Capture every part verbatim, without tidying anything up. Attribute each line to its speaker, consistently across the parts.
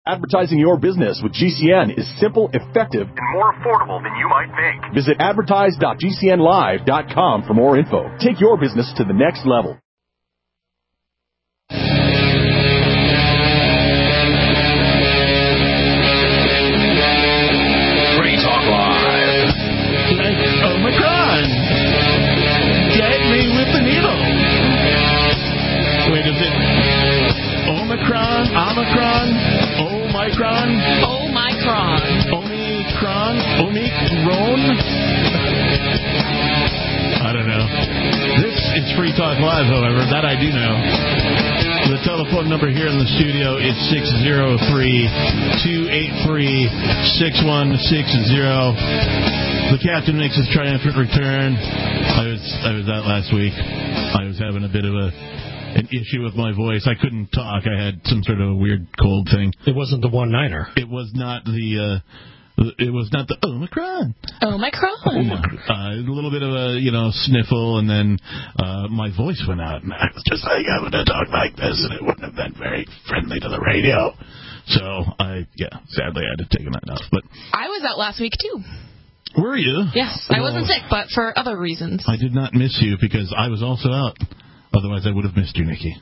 Speaker 1: Advertising your business with G C N is simple, effective, and more affordable than you might think. Visit advertise dot g c n live dot com for more info. Take your business to the next level.
Speaker 2: Free Talk Live.
Speaker 3: Like Omicron. Get me with the needle. Wait, is it Omicron? Omicron? Omicron?
Speaker 4: Omicron.
Speaker 3: Omicron? Omicron? I don't know. This is Free Talk Live, however. That I do know. The telephone number here in the studio is six oh three, two eight three, six one six zero. The captain makes his triumphant return. I was I was out last week. I was having a bit of a an issue with my voice. I couldn't talk. I had some sort of a weird cold thing.
Speaker 5: It wasn't the one-niner.
Speaker 3: It was not the... Uh, It was not the Omicron.
Speaker 4: Omicron.
Speaker 3: Uh, a little bit of a, you know, sniffle, and then uh, my voice went out, and I was just like, I'm going to talk like this, and it wouldn't have been very friendly to the radio. So, I, yeah, sadly, I had to take a night off. But
Speaker 4: I was out last week, too.
Speaker 3: Were you?
Speaker 4: Yes, I wasn't sick, but for other reasons.
Speaker 3: I did not miss you, because I was also out. Otherwise, I would have missed you, Nikki.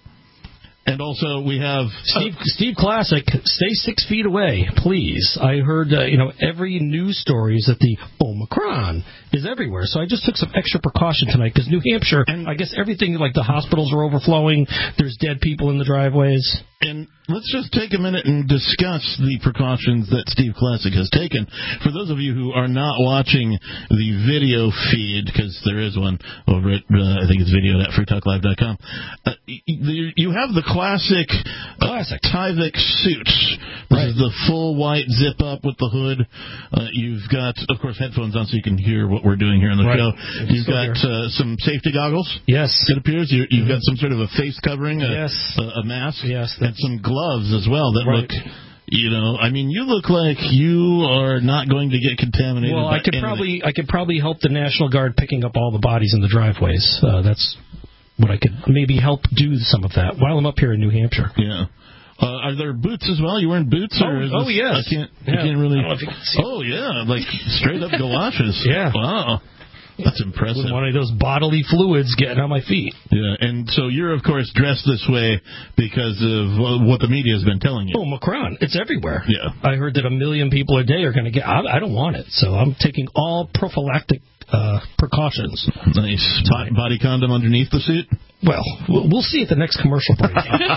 Speaker 3: And also, we have...
Speaker 5: Steve, Steve Classic, stay six feet away, please. I heard, uh, you know, every news story is that the Omicron is everywhere. So I just took some extra precaution tonight, because New Hampshire, and I guess everything, like the hospitals are overflowing, there's dead people in the driveways.
Speaker 3: And let's just take a minute and discuss the precautions that Steve Classic has taken. For those of you who are not watching the video feed, because there is one over at, uh, I think it's video dot free talk live dot com, uh, you have the classic,
Speaker 5: classic.
Speaker 3: Uh, Tyvek suit. This right. is the full white zip-up with the hood. Uh, you've got, of course, headphones on so you can hear what we're doing here on the
Speaker 5: right.
Speaker 3: show. You've got uh, some safety goggles.
Speaker 5: Yes.
Speaker 3: It appears. You, you've
Speaker 5: mm-hmm.
Speaker 3: got some sort of a face covering, a,
Speaker 5: yes.
Speaker 3: a, a mask.
Speaker 5: Yes.
Speaker 3: And some gloves as well that
Speaker 5: right.
Speaker 3: look, you know, I mean, you look like you are not going to get contaminated.
Speaker 5: Well, I could
Speaker 3: anything.
Speaker 5: probably, I could probably help the National Guard picking up all the bodies in the driveways. Uh, that's what I could maybe help do some of that while I'm up here in New Hampshire.
Speaker 3: Yeah. Uh, are there boots as well? You wearing boots?
Speaker 5: Oh,
Speaker 3: or is
Speaker 5: oh
Speaker 3: this,
Speaker 5: yes.
Speaker 3: I can't,
Speaker 5: yeah.
Speaker 3: I can't really.
Speaker 5: I don't know if you can see
Speaker 3: oh, yeah, like straight up galoshes.
Speaker 5: Yeah.
Speaker 3: Wow. That's impressive.
Speaker 5: With one of those bodily fluids getting on my feet.
Speaker 3: Yeah, and so you're, of course, dressed this way because of what the media has been telling you.
Speaker 5: Oh, Macron. It's everywhere.
Speaker 3: Yeah.
Speaker 5: I heard that a million people a day are going to get... I, I don't want it, so I'm taking all prophylactic uh, precautions.
Speaker 3: Nice. Body, body condom underneath the suit?
Speaker 5: Well, we'll see at the next commercial break.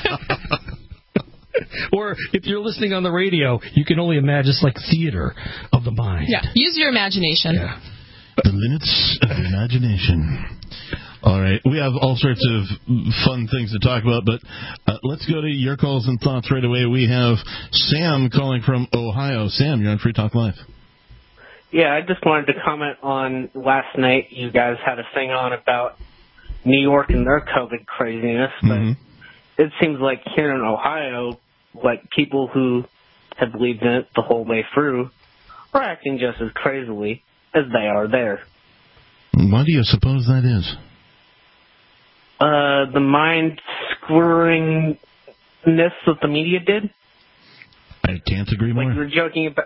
Speaker 5: Or if you're listening on the radio, you can only imagine it's like theater of the mind.
Speaker 4: Yeah, use your imagination.
Speaker 5: Yeah.
Speaker 3: The limits of the imagination. All right. We have all sorts of fun things to talk about, but uh, let's go to your calls and thoughts right away. We have Sam calling from Ohio. Sam, you're on Free Talk Live.
Speaker 6: Yeah, I just wanted to comment on last night. You guys had a thing on about New York and their COVID craziness, but mm-hmm. it seems like here in Ohio, like people who have believed in it the whole way through are acting just as crazily as they are there.
Speaker 3: Why do you suppose that is?
Speaker 6: Uh, the mind-screwingness that the media did.
Speaker 3: I can't agree more.
Speaker 6: Like you were joking about...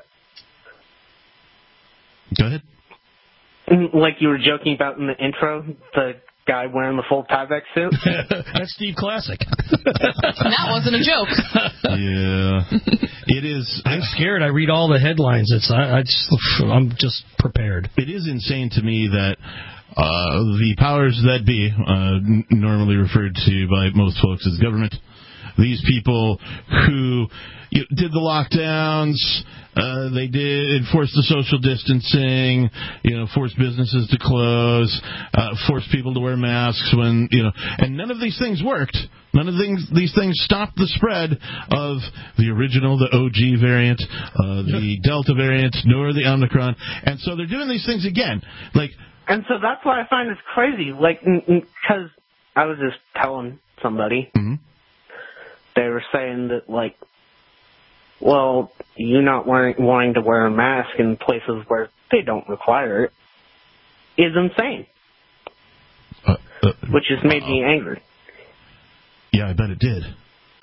Speaker 3: Go ahead.
Speaker 6: Like you were joking about in the intro, the guy wearing the full Tyvek suit.
Speaker 5: That's Steve Classic.
Speaker 4: That wasn't a joke.
Speaker 3: Yeah. It is.
Speaker 5: I'm scared. I read all the headlines. It's. I, I just. I'm just prepared.
Speaker 3: It is insane to me that uh, the powers that be, uh, n- normally referred to by most folks as government, these people who you know, did the lockdowns, uh, they did enforce the social distancing, you know, force businesses to close, uh, force people to wear masks when, you know, and none of these things worked. None of things, these things stopped the spread of the original, the O G variant, uh, the Delta variant, nor the Omicron. And so they're doing these things again. Like,
Speaker 6: and so that's why I find this crazy. Like, because I was just telling somebody, mm-hmm. they were saying that, like, well, you not wearing, wanting to wear a mask in places where they don't require it is insane. Uh, uh, Which has made uh, me angry.
Speaker 3: Yeah, I bet it did.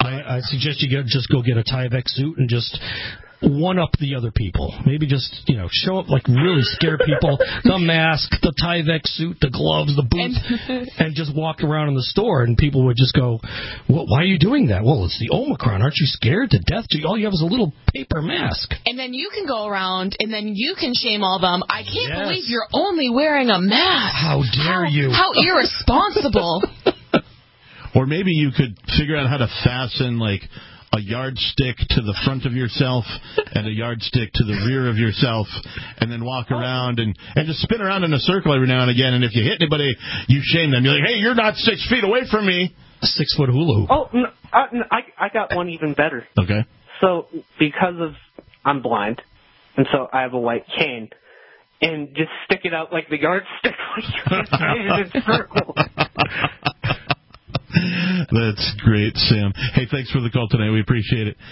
Speaker 5: I, I suggest you get, just go get a Tyvek suit and just one up the other people. Maybe just, you know, show up like really scare people. The mask, the Tyvek suit, the gloves, the boots, and, and just walk around in the store, and people would just go, well, why are you doing that? Well, it's the Omicron. Aren't you scared to death? All you have is a little paper mask.
Speaker 4: And then you can go around, and then you can shame all of them. I can't
Speaker 5: Yes.
Speaker 4: believe you're only wearing a mask.
Speaker 5: How dare
Speaker 4: how,
Speaker 5: you?
Speaker 4: How irresponsible.
Speaker 3: Or maybe you could figure out how to fasten, like, a yardstick to the front of yourself and a yardstick to the rear of yourself, and then walk around and, and just spin around in a circle every now and again. And if you hit anybody, you shame them. You're like, hey, you're not six feet away from me.
Speaker 5: A six-foot hula hoop.
Speaker 6: Oh, no, I, no, I, I got one even better.
Speaker 3: Okay.
Speaker 6: So because of I'm blind, and so I have a white cane, and just stick it out like the yardstick, like you can in a circle.
Speaker 3: That's great, Sam. Hey, thanks for the call today. We appreciate it.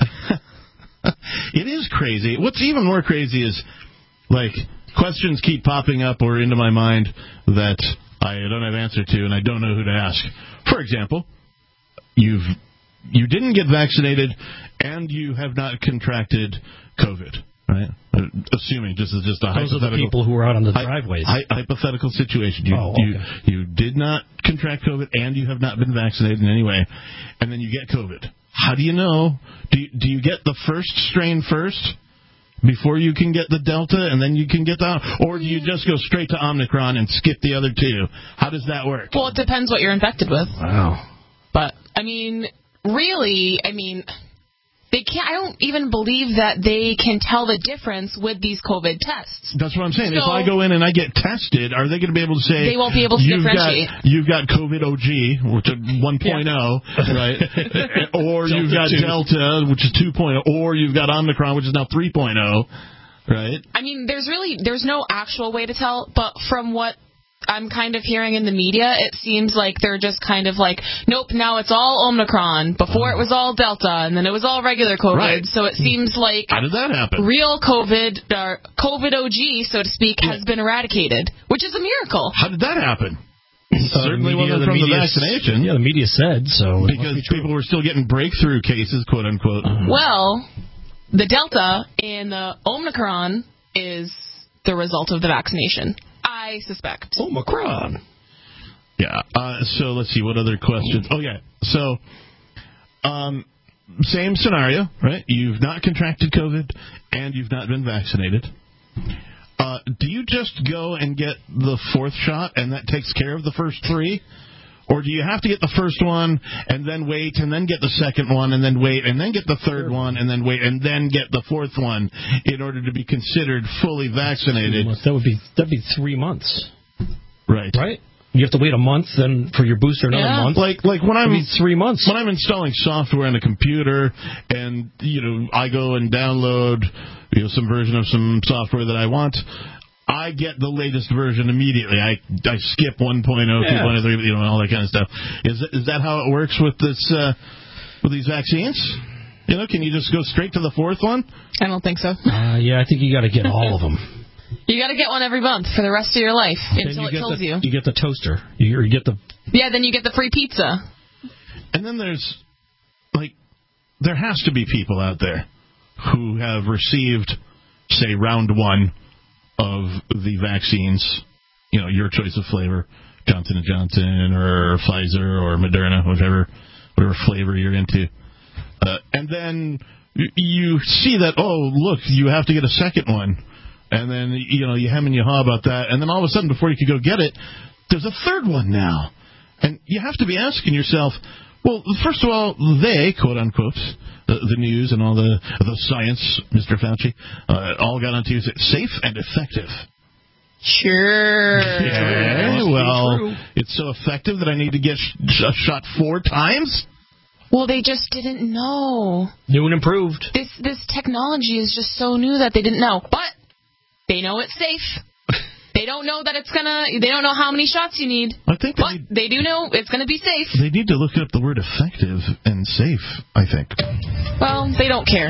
Speaker 3: It is crazy. What's even more crazy is, like, questions keep popping up or into my mind that I don't have answer to, and I don't know who to ask. For example, you've you didn't get vaccinated, and you have not contracted COVID, right? Assuming just as just a
Speaker 5: Those
Speaker 3: hypothetical.
Speaker 5: are the people who are out on the driveways.
Speaker 3: Hy- hypothetical situation. You,
Speaker 5: Oh,
Speaker 3: you
Speaker 5: okay.
Speaker 3: you did not contract COVID, and you have not been vaccinated in any way, and then you get COVID. How do you know? Do you, do you get the first strain first before you can get the Delta, and then you can get the, or do you just go straight to Omicron and skip the other two? How does that work?
Speaker 4: Well, it depends what you're infected with.
Speaker 5: Wow.
Speaker 4: But, I mean, really, I mean, they can't. I don't even believe that they can tell the difference with these COVID tests.
Speaker 3: That's what I'm saying.
Speaker 4: So,
Speaker 3: if I go in and I get tested, are they going to be able to say
Speaker 4: They won't be able to
Speaker 3: you've
Speaker 4: differentiate.
Speaker 3: Got, you've got COVID O G, which is one point oh, right? Or you've got
Speaker 5: two.
Speaker 3: Delta, which is two point oh, or you've got Omicron, which is now three point oh, right?
Speaker 4: I mean, there's really there's no actual way to tell, but from what I'm kind of hearing in the media, it seems like they're just kind of like, nope, now it's all Omicron. Before it was all Delta, and then it was all regular COVID.
Speaker 3: Right.
Speaker 4: So it seems like
Speaker 3: How did that happen?
Speaker 4: real COVID, or COVID O G, so to speak, has been eradicated, which is a miracle.
Speaker 3: How did that happen?
Speaker 5: Uh,
Speaker 3: Certainly
Speaker 5: the media-
Speaker 3: wasn't from the
Speaker 5: media-
Speaker 3: vaccination.
Speaker 5: Yeah, the media said so. It must
Speaker 3: Because
Speaker 5: be true.
Speaker 3: people were still getting breakthrough cases, quote unquote.
Speaker 4: Well, the Delta and the Omicron is the result of the vaccination, I suspect.
Speaker 5: Omicron.
Speaker 3: Yeah. Uh, so let's see. What other questions? Oh, yeah. So, um, same scenario, right? You've not contracted COVID and you've not been vaccinated. Uh, do you just go and get the fourth shot and that takes care of the first three? Or do you have to get the first one and then wait and then get the second one and then wait and then get the third one and then wait and then get the fourth one in order to be considered fully vaccinated?
Speaker 5: That would be that'd be three months,
Speaker 3: Right.
Speaker 5: right? You have to wait a month, then for your booster another
Speaker 4: Yeah.
Speaker 5: month.
Speaker 3: Like like when I'm
Speaker 5: It'd be three months.
Speaker 3: when I'm installing software on a computer and you know I go and download you know some version of some software that I want, I get the latest version immediately. I I skip one point oh,
Speaker 5: Yeah.
Speaker 3: two point oh, three, you know, all that kind of stuff. Is is that how it works with this uh, with these vaccines? You know, can you just go straight to the fourth one?
Speaker 4: I don't think so.
Speaker 5: Uh, yeah, I think you got to get all of them.
Speaker 4: You got to get one every month for the rest of your life
Speaker 5: Then
Speaker 4: until
Speaker 5: you
Speaker 4: it
Speaker 5: get
Speaker 4: kills
Speaker 5: the,
Speaker 4: you.
Speaker 5: You get the toaster. You, you get the.
Speaker 4: Yeah, then you get the free pizza.
Speaker 3: And then there's like there has to be people out there who have received, say, round one of the vaccines, you know, your choice of flavor, Johnson and Johnson or Pfizer or Moderna, whichever whatever flavor you're into. Uh, and then you see that, oh, look, you have to get a second one. And then, you know, you hem and you haw about that. And then all of a sudden, before you could go get it, there's a third one now. And you have to be asking yourself, well, first of all, they, quote unquote, the, the news and all the the science, Mister Fauci, uh, all got onto safe and effective.
Speaker 4: Sure.
Speaker 3: Okay, well, it's so effective that I need to get sh- sh- shot four times?
Speaker 4: Well, they just didn't know.
Speaker 5: New and improved.
Speaker 4: This this technology is just so new that they didn't know. But they know it's safe. They don't know that it's gonna. They don't know how many shots you need.
Speaker 3: I think
Speaker 4: But
Speaker 3: they,
Speaker 4: they do know it's gonna be safe.
Speaker 3: they need to look up the word effective and safe, I think.
Speaker 4: Well, they don't care.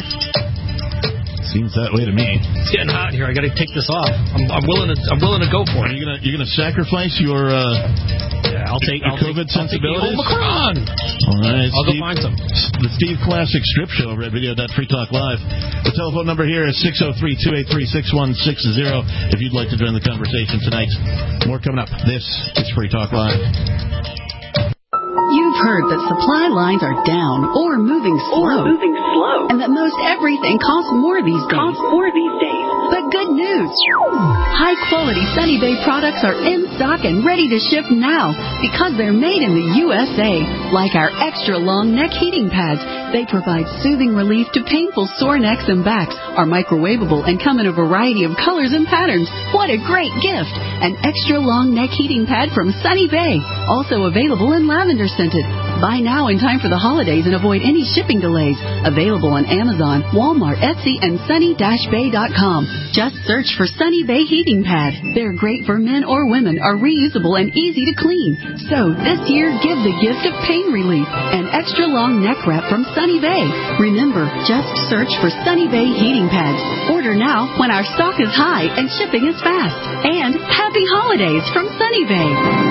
Speaker 3: Seems that way to me.
Speaker 5: It's getting hot here. I got to take this off. I'm, I'm willing to. I'm willing to go for
Speaker 3: Are
Speaker 5: it.
Speaker 3: you gonna you're gonna sacrifice your uh,
Speaker 5: Yeah, I'll I'll take
Speaker 3: Your
Speaker 5: I'll
Speaker 3: COVID
Speaker 5: take, I'll take the
Speaker 3: sensibilities?
Speaker 5: Omicron.
Speaker 3: All right,
Speaker 5: I'll
Speaker 3: Steve,
Speaker 5: go find some.
Speaker 3: The Steve Classic Strip Show over at video dot free talk live. The telephone number here is six oh three, two eight three, six one six zero if you'd like to join the conversation tonight. More coming up. This is Free Talk Live.
Speaker 7: You've heard that supply lines are down or moving slow,
Speaker 8: or moving slow,
Speaker 7: and that most everything costs more these days.
Speaker 8: Costs more these days.
Speaker 7: But good news! High-quality Sunny Bay products are in stock and ready to ship now because they're made in the U S A. Like our extra-long neck heating pads, they provide soothing relief to painful sore necks and backs, are microwavable, and come in a variety of colors and patterns. What a great gift! An extra-long neck heating pad from Sunny Bay, also available in lavender scented. Buy now in time for the holidays and avoid any shipping delays. Available on Amazon, Walmart, Etsy, and sunny dash bay dot com. Just search for Sunny Bay Heating Pad. They're great for men or women, are reusable and easy to clean. So this year, give the gift of pain relief. An extra long neck wrap from Sunny Bay. Remember, just search for Sunny Bay Heating Pads. Order now when our stock is high and shipping is fast. And happy holidays from Sunny Bay.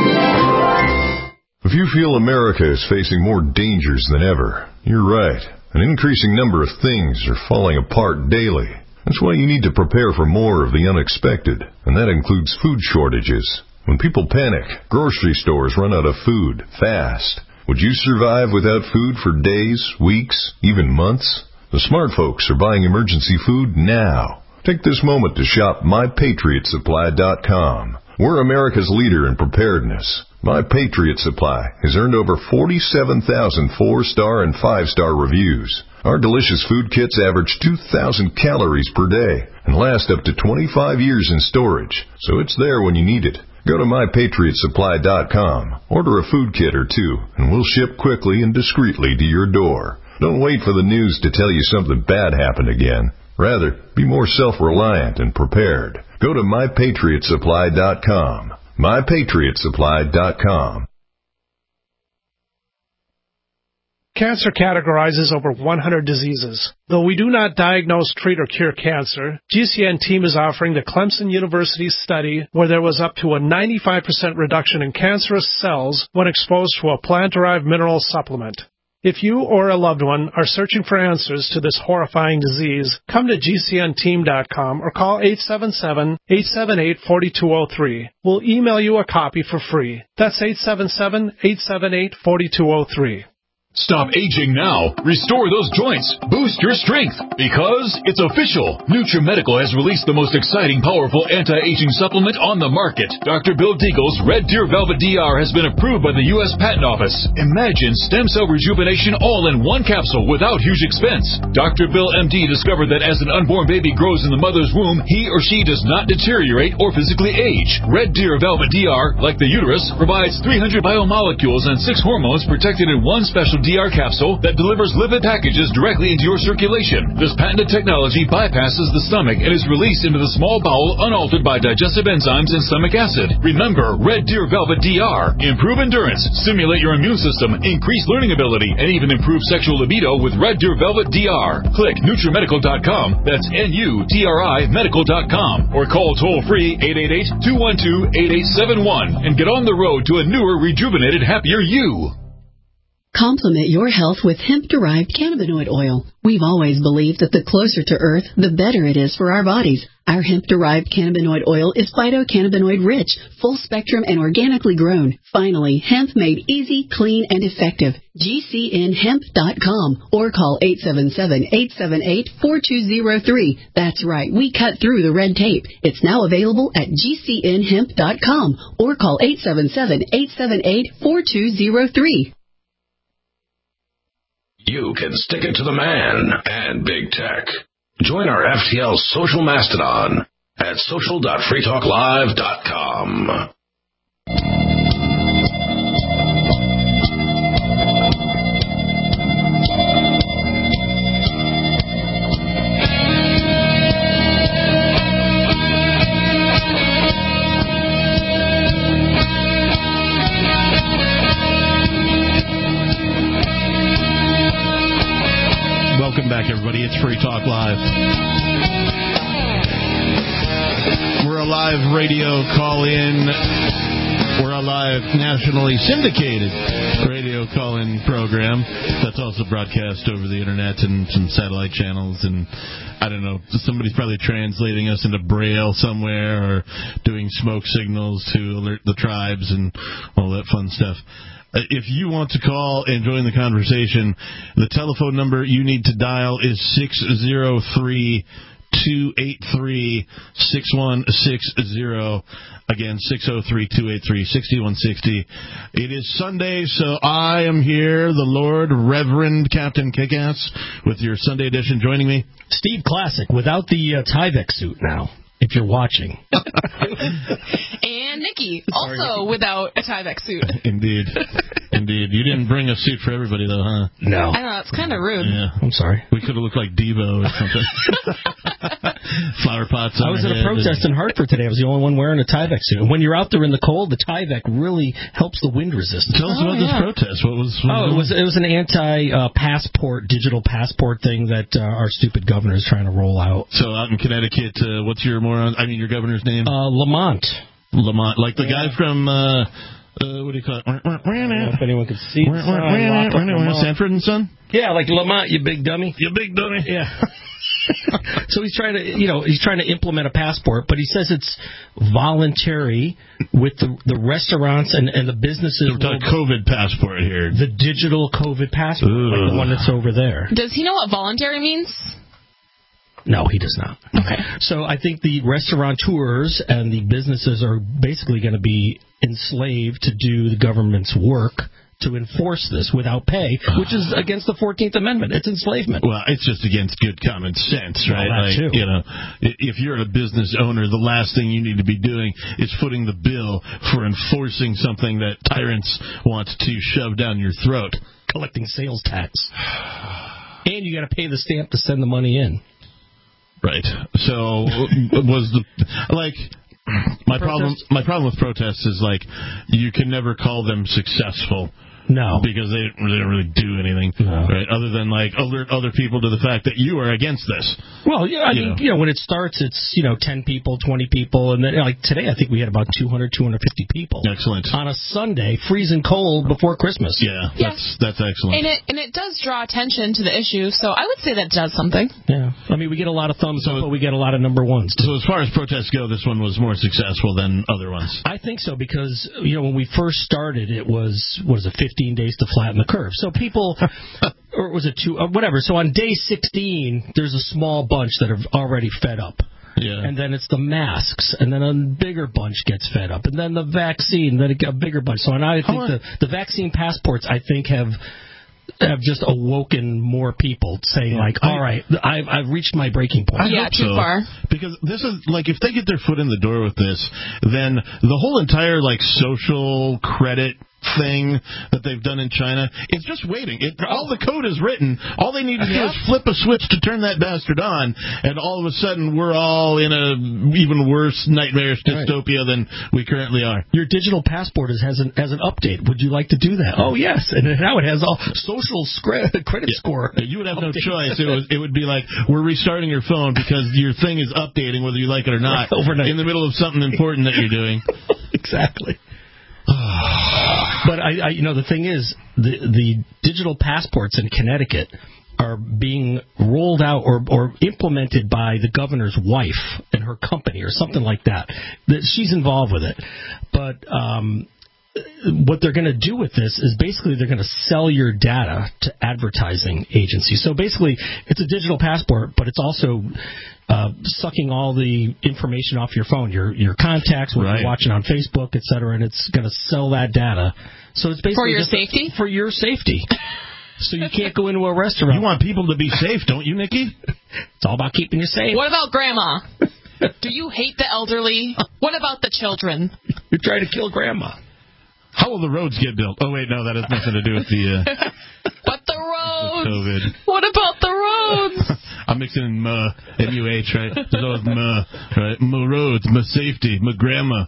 Speaker 9: If you feel America is facing more dangers than ever, you're right. An increasing number of things are falling apart daily. That's why you need to prepare for more of the unexpected, and that includes food shortages. When people panic, grocery stores run out of food fast. Would you survive without food for days, weeks, even months? The smart folks are buying emergency food now. Take this moment to shop my patriot supply dot com. We're America's leader in preparedness. My Patriot Supply has earned over forty-seven thousand four-star and five-star reviews. Our delicious food kits average two thousand calories per day and last up to twenty-five years in storage, so it's there when you need it. Go to my patriot supply dot com, order a food kit or two, and we'll ship quickly and discreetly to your door. Don't wait for the news to tell you something bad happened again. Rather, be more self-reliant and prepared. Go to my patriot supply dot com. my patriot supply dot com.
Speaker 10: Cancer categorizes over one hundred diseases. Though we do not diagnose, treat, or cure cancer, G C N team is offering the Clemson University study where there was up to a ninety-five percent reduction in cancerous cells when exposed to a plant-derived mineral supplement. If you or a loved one are searching for answers to this horrifying disease, come to G C N team dot com or call eight seven seven, eight seven eight, four two zero three. We'll email you a copy for free. That's eight seven seven, eight seven eight, four two zero three.
Speaker 1: Stop aging now. Restore those joints. Boost your strength. Because it's official. NutriMedical has released the most exciting, powerful anti-aging supplement on the market. Doctor Bill Deagle's Red Deer Velvet D R has been approved by the U S Patent Office. Imagine stem cell rejuvenation all in one capsule without huge expense. Doctor Bill M D discovered that as an unborn baby grows in the mother's womb, he or she does not deteriorate or physically age. Red Deer Velvet D R, like the uterus, provides three hundred biomolecules and six hormones protected in one special D R capsule that delivers lipid packages directly into your circulation. This patented technology bypasses the stomach and is released into the small bowel unaltered by digestive enzymes and stomach acid. Remember, Red Deer Velvet D R. Improve endurance, stimulate your immune system, increase learning ability, and even improve sexual libido with Red Deer Velvet D R. Click Nutri Medical dot com. That's N U T R I Medical dot com. Or call toll-free eight eight eight, two one two, eight eight seven one and get on the road to a newer, rejuvenated, happier you.
Speaker 7: Complement your health with hemp-derived cannabinoid oil. We've always believed that the closer to Earth, the better it is for our bodies. Our hemp-derived cannabinoid oil is phytocannabinoid-rich, full-spectrum, and organically grown. Finally, hemp made easy, clean, and effective. G C N hemp dot com or call eight seven seven, eight seven eight, four two zero three. That's right, we cut through the red tape. It's now available at G C N hemp dot com or call eight seven seven, eight seven eight, four two zero three.
Speaker 2: You can stick it to the man and big tech. Join our F T L social mastodon at social dot free talk live dot com.
Speaker 3: Welcome back, everybody. It's Free Talk Live. We're a live radio call-in We're a live, nationally syndicated radio call-in program that's also broadcast over the internet and some satellite channels. And I don't know, somebody's probably translating us into Braille somewhere or doing smoke signals to alert the tribes and all that fun stuff. If you want to call and join the conversation, the telephone number you need to dial is six oh three, two eight three, six one six zero. Again, six oh three, two eight three, six one six zero. It is Sunday, so I am here, the Lord Reverend Captain Kickass, with your Sunday edition. Joining me,
Speaker 5: Steve Classic, without the uh, Tyvek suit now, if you're watching.
Speaker 4: And Nikki, also without a Tyvek suit.
Speaker 3: Indeed. Indeed. You didn't bring a suit for everybody, though, huh?
Speaker 5: No.
Speaker 4: I know, it's kind of rude.
Speaker 3: Yeah.
Speaker 5: I'm sorry.
Speaker 3: We could have looked like Devo or something. Flower pots on
Speaker 5: I was at a
Speaker 3: head
Speaker 5: protest
Speaker 3: and...
Speaker 5: in Hartford today. I was the only one wearing a Tyvek suit. And when you're out there in the cold, the Tyvek really helps the wind resistance.
Speaker 3: Tell us
Speaker 4: oh,
Speaker 3: about
Speaker 4: yeah.
Speaker 3: this protest. What was? What
Speaker 5: oh,
Speaker 3: was
Speaker 5: it was it was an anti-passport, uh, digital passport thing that uh, our stupid governor is trying to roll out.
Speaker 3: So out in Connecticut, uh, what's your moron? I mean, your governor's name?
Speaker 5: Uh, Lamont.
Speaker 3: Lamont, like the
Speaker 5: Yeah.
Speaker 3: guy from. Uh, Uh, what do you call it?
Speaker 5: I don't know if anyone can see the sign.
Speaker 3: Sanford and Son?
Speaker 5: Yeah, like Lamont, you big dummy.
Speaker 3: You big dummy.
Speaker 5: Yeah. So he's trying to, you know, he's trying to implement a passport, but he says it's voluntary with the the restaurants and, and the businesses.
Speaker 3: We're talking COVID passport here.
Speaker 5: The digital COVID passport, like the one that's over there.
Speaker 4: Does he know what voluntary means?
Speaker 5: No, he does not.
Speaker 4: Okay.
Speaker 5: So I think the restaurateurs and the businesses are basically going to be enslaved to do the government's work to enforce this without pay, which is against the fourteenth Amendment. It's enslavement.
Speaker 3: Well, it's just against good common sense, right?
Speaker 5: Well, that
Speaker 3: like,
Speaker 5: too.
Speaker 3: You know, if you're a business owner, the last thing you need to be doing is footing the bill for enforcing something that tyrants want to shove down your throat.
Speaker 5: Collecting sales tax. And you got to pay the stamp to send the money in.
Speaker 3: Right. So was the like my problem my problem with protests is like you can never call them successful.
Speaker 5: No.
Speaker 3: Because they, they don't really do anything,
Speaker 5: no.
Speaker 3: right? Other than, like, alert other people to the fact that you are against this.
Speaker 5: Well, yeah, I
Speaker 3: you
Speaker 5: mean,
Speaker 3: know.
Speaker 5: you know, when it starts, it's, you know, ten people, twenty people, and then, like, today I think we had about two hundred, two hundred fifty people.
Speaker 3: Excellent.
Speaker 5: On a Sunday, freezing cold before Christmas.
Speaker 3: Yeah,
Speaker 4: Yeah.
Speaker 3: that's that's excellent.
Speaker 4: And it and it does draw attention to the issue, so I would say that does something.
Speaker 5: Yeah. I mean, we get a lot of thumbs
Speaker 3: So-
Speaker 5: up, but we get a lot of number ones, too.
Speaker 3: So as far as protests go, this one was more successful than other ones.
Speaker 5: I think so because, you know, when we first started, it was, what is it, fifteen days to flatten the curve. So people, or was it two, uh, whatever. So on day sixteen, there's a small bunch that are already fed up.
Speaker 3: Yeah.
Speaker 5: And then it's the masks, and then a bigger bunch gets fed up, and then the vaccine, then a bigger bunch. So and I think the, the vaccine passports, I think, have have just awoken more people saying, like, all right, I've, I've reached my breaking point.
Speaker 3: I
Speaker 4: Yeah,
Speaker 3: hope
Speaker 4: too
Speaker 3: so.
Speaker 4: far.
Speaker 3: Because this is, like, if they get their foot in the door with this, then the whole entire, like, social credit thing that they've done in China, it's just waiting. It, all the code is written. All they need to do
Speaker 5: Yeah.
Speaker 3: is flip a switch to turn that bastard on, and all of a sudden we're all in a even worse nightmarish dystopia than we currently are.
Speaker 5: Your digital passport is, has, an, has an update. Would you like to do that? Oh, yes. And now it has all social scre- credit
Speaker 3: Yeah.
Speaker 5: score.
Speaker 3: You would have no
Speaker 5: updates.
Speaker 3: choice. It was. It would be like, we're restarting your phone because your thing is updating whether you like it or not
Speaker 5: Overnight.
Speaker 3: in the middle of something important that you're doing.
Speaker 5: Exactly. But I, I, you know, the thing is, the the digital passports in Connecticut are being rolled out or, or implemented by the governor's wife and her company or something like that. That she's involved with it, but um, what they're going to do with this is basically they're going to sell your data to advertising agencies. So basically, it's a digital passport, but it's also uh, sucking all the information off your phone, your your contacts, what
Speaker 3: Right.
Speaker 5: you're watching on Facebook, et cetera, and it's going to sell that data. So it's basically
Speaker 4: For your
Speaker 5: just
Speaker 4: safety?
Speaker 5: For your safety. So you can't go into a restaurant.
Speaker 3: You want people to be safe, don't you, Nikki?
Speaker 5: It's all about keeping you safe.
Speaker 4: What about grandma? Do you hate the elderly? What about the children?
Speaker 5: You're trying to kill grandma.
Speaker 3: How will the roads get built? Oh, wait, no, that has nothing to do with the uh,
Speaker 4: But the roads.
Speaker 3: COVID.
Speaker 4: What about the roads?
Speaker 3: I'm mixing in M M U H, right? There's always M, right? M roads, M safety, M grandma.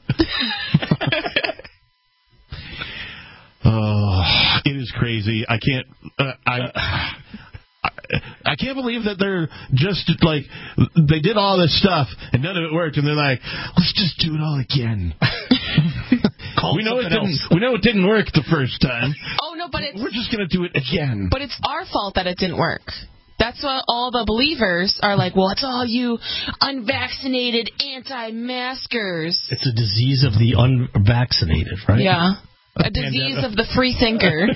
Speaker 3: Oh, it is crazy. I can't. Uh, I. I I can't believe that they're just like they did all this stuff and none of it worked, and they're like, let's just do it all again. we know it didn't. We know it didn't work the first time.
Speaker 4: Oh no, but it's
Speaker 3: we're just gonna do it again.
Speaker 4: But it's our fault that it didn't work. That's what all the believers are like. Well, it's all you unvaccinated anti-maskers.
Speaker 5: It's a disease of the unvaccinated, right?
Speaker 4: Yeah, a disease of the free thinker.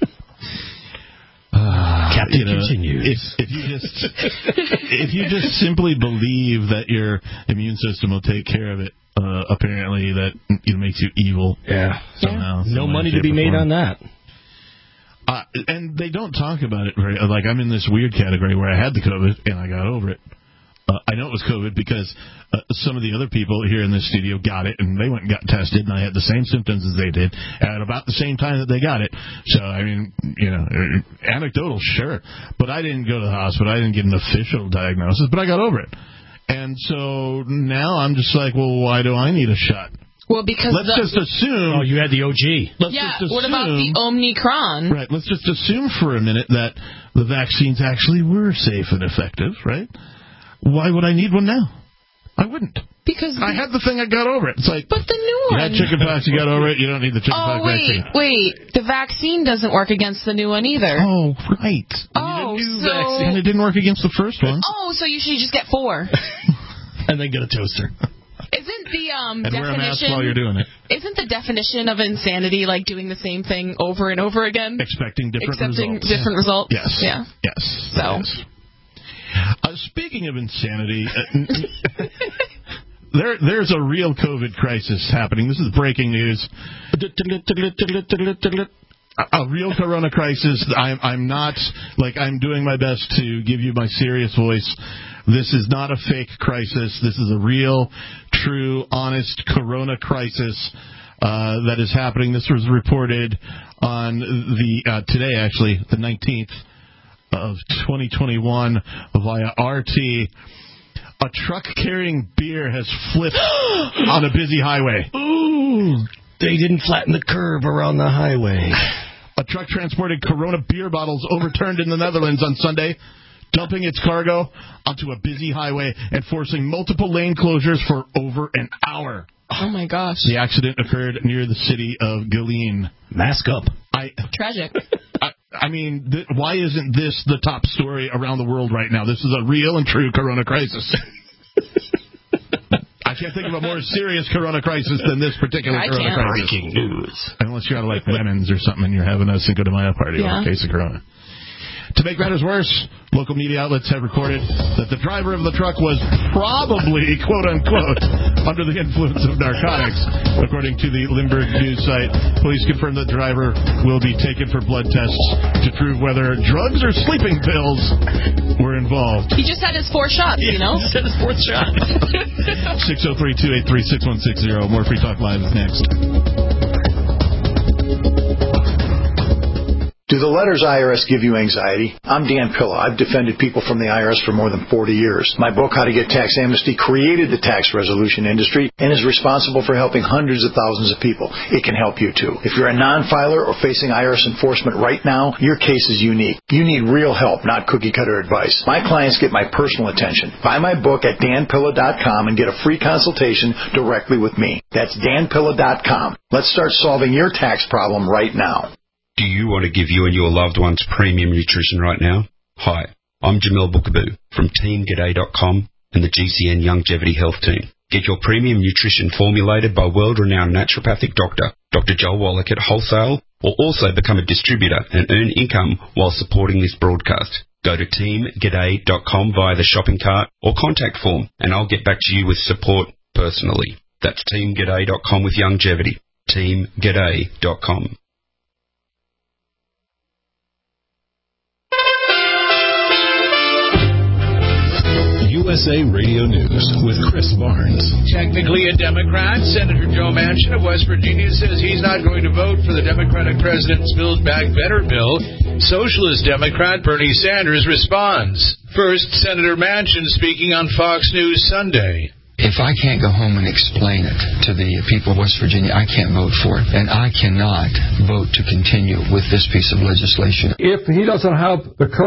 Speaker 3: Uh,
Speaker 5: Captain
Speaker 3: you know,
Speaker 5: continues.
Speaker 3: If, if you just if you just simply believe that your immune system will take care of it, uh, apparently that it makes you evil.
Speaker 5: Yeah.
Speaker 3: Somehow.
Speaker 5: Yeah. No
Speaker 3: some
Speaker 5: money
Speaker 3: way,
Speaker 5: to be made on that.
Speaker 3: Uh, and they don't talk about it very. Like I'm in this weird category where I had the COVID and I got over it. Uh, I know it was COVID because uh, some of the other people here in this studio got it, and they went and got tested, and I had the same symptoms as they did at about the same time that they got it. So, I mean, you know, anecdotal, sure. But I didn't go to the hospital. I didn't get an official diagnosis, but I got over it. And so now I'm just like, well, why do I need a shot?
Speaker 4: Well, because
Speaker 3: let's
Speaker 4: the,
Speaker 3: just assume.
Speaker 5: Oh, you had the O G.
Speaker 3: Let's
Speaker 4: yeah.
Speaker 3: Just assume,
Speaker 4: what about the Omicron?
Speaker 3: Right. Let's just assume for a minute that the vaccines actually were safe and effective, right? Why would I need one now? I wouldn't.
Speaker 4: Because
Speaker 3: I had the thing, I got over it. It's like,
Speaker 4: but the new one.
Speaker 3: You had chickenpox, you got over it. You don't need the chickenpox
Speaker 4: oh, wait,
Speaker 3: vaccine.
Speaker 4: wait. The vaccine doesn't work against the new one either.
Speaker 3: Oh, right.
Speaker 4: Oh,
Speaker 3: new
Speaker 4: so
Speaker 3: vaccine. And it didn't work against the first one.
Speaker 4: Oh, so you should just get four.
Speaker 5: And then get a toaster.
Speaker 4: Isn't the um,
Speaker 3: and
Speaker 4: definition...
Speaker 3: wear a mask while you're doing it.
Speaker 4: Isn't the definition of insanity like doing the same thing over and over again?
Speaker 3: Expecting different
Speaker 4: Accepting
Speaker 3: results.
Speaker 4: different results?
Speaker 3: Yes.
Speaker 4: Yeah.
Speaker 3: Yes.
Speaker 4: So...
Speaker 3: Yes. Uh, speaking of insanity, uh, there there's a real COVID crisis happening. This is breaking news. A, a real corona crisis. I'm I'm not like I'm doing my best to give you my serious voice. This is not a fake crisis. This is a real, true, honest corona crisis uh, that is happening. This was reported on the uh, today, actually, the nineteenth. Of twenty twenty-one via R T. A truck carrying beer has flipped on a busy highway.
Speaker 5: Ooh, they didn't flatten the curve around the highway.
Speaker 3: A truck transporting Corona beer bottles overturned in the Netherlands on Sunday, dumping its cargo onto a busy highway and forcing multiple lane closures for over an hour.
Speaker 4: Oh, my gosh.
Speaker 3: The accident occurred near the city of Geleen.
Speaker 5: Mask up.
Speaker 3: I,
Speaker 4: Tragic.
Speaker 3: I, I mean, th- why isn't this the top story around the world right now? This is a real and true corona crisis. I can't think of a more serious corona crisis than this particular
Speaker 4: I
Speaker 3: corona
Speaker 4: can't.
Speaker 3: crisis.
Speaker 5: Breaking news.
Speaker 3: Unless you're like lemons or something and you're having a Cinco de Mayo party
Speaker 4: Yeah.
Speaker 3: over a case of corona. To make matters worse, local media outlets have reported that the driver of the truck was probably, quote-unquote, under the influence of narcotics. According to the Limburg news site, police confirmed the driver will be taken for blood tests to prove whether drugs or sleeping pills were involved.
Speaker 4: He just had his four shots, you know?
Speaker 5: He just had his fourth shot.
Speaker 3: six oh three, two eight three, six one six zero. More Free Talk Live is next.
Speaker 8: Do the letters I R S give you anxiety? I'm Dan Pilla. I've defended people from the I R S for more than forty years. My book, How to Get Tax Amnesty, created the tax resolution industry and is responsible for helping hundreds of thousands of people. It can help you, too. If you're a non-filer or facing I R S enforcement right now, your case is unique. You need real help, not cookie-cutter advice. My clients get my personal attention. Buy my book at dan pilla dot com and get a free consultation directly with me. That's dan pilla dot com. Let's start solving your tax problem right now.
Speaker 11: Do you want to give you and your loved ones premium nutrition right now? Hi, I'm Jamil Bookaboo from team g'day dot com and the G C N Longevity Health Team. Get your premium nutrition formulated by world-renowned naturopathic doctor, Doctor Joel Wallach at wholesale, or also become a distributor and earn income while supporting this broadcast. Go to team g'day dot com via the shopping cart or contact form, and I'll get back to you with support personally. That's team g'day dot com with longevity. team g'day dot com.
Speaker 2: U S A Radio News with Chris Barnes.
Speaker 12: Technically a Democrat, Senator Joe Manchin of West Virginia says he's not going to vote for the Democratic president's Build Back Better bill. Socialist Democrat Bernie Sanders responds. First, Senator Manchin speaking on Fox News Sunday.
Speaker 13: If I can't go home and explain it to the people of West Virginia, I can't vote for it. And I cannot vote to continue with this piece of legislation.
Speaker 14: If he doesn't have the courage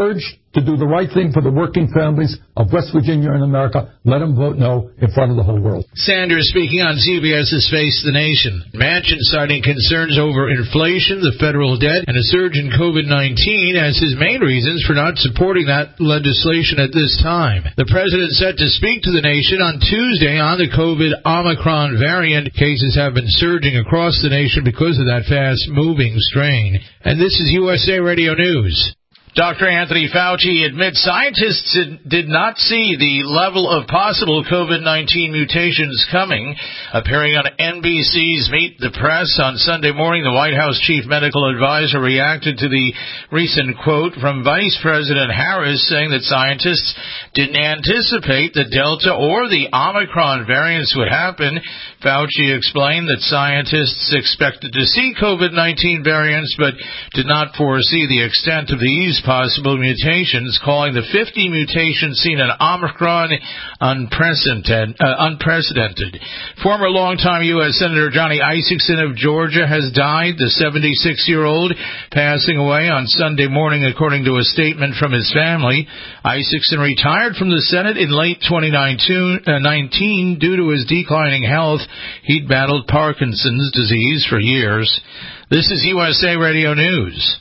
Speaker 14: to do the right thing for the working families of West Virginia and America. Let them vote no in front of the whole world.
Speaker 12: Sanders speaking on CBS's Face the Nation. Manchin citing concerns over inflation, the federal debt, and a surge in COVID nineteen as his main reasons for not supporting that legislation at this time. The president set to speak to the nation on Tuesday on the COVID Omicron variant. Cases have been surging across the nation because of that fast-moving strain. And this is U S A Radio News. Doctor Anthony Fauci admits scientists did not see the level of possible COVID nineteen mutations coming. Appearing on N B C's Meet the Press on Sunday morning, the White House chief medical advisor reacted to the recent quote from Vice President Harris saying that scientists didn't anticipate the Delta or the Omicron variants would happen. Fauci explained that scientists expected to see COVID nineteen variants but did not foresee the extent of these possible mutations, calling the fifty mutations seen in Omicron unprecedented. Uh, unprecedented. Former longtime U S Senator Johnny Isakson of Georgia has died. The seventy-six-year-old passing away on Sunday morning, according to a statement from his family. Isakson retired from the Senate in late twenty nineteen due to his declining health. He'd battled Parkinson's disease for years. This is U S A Radio News.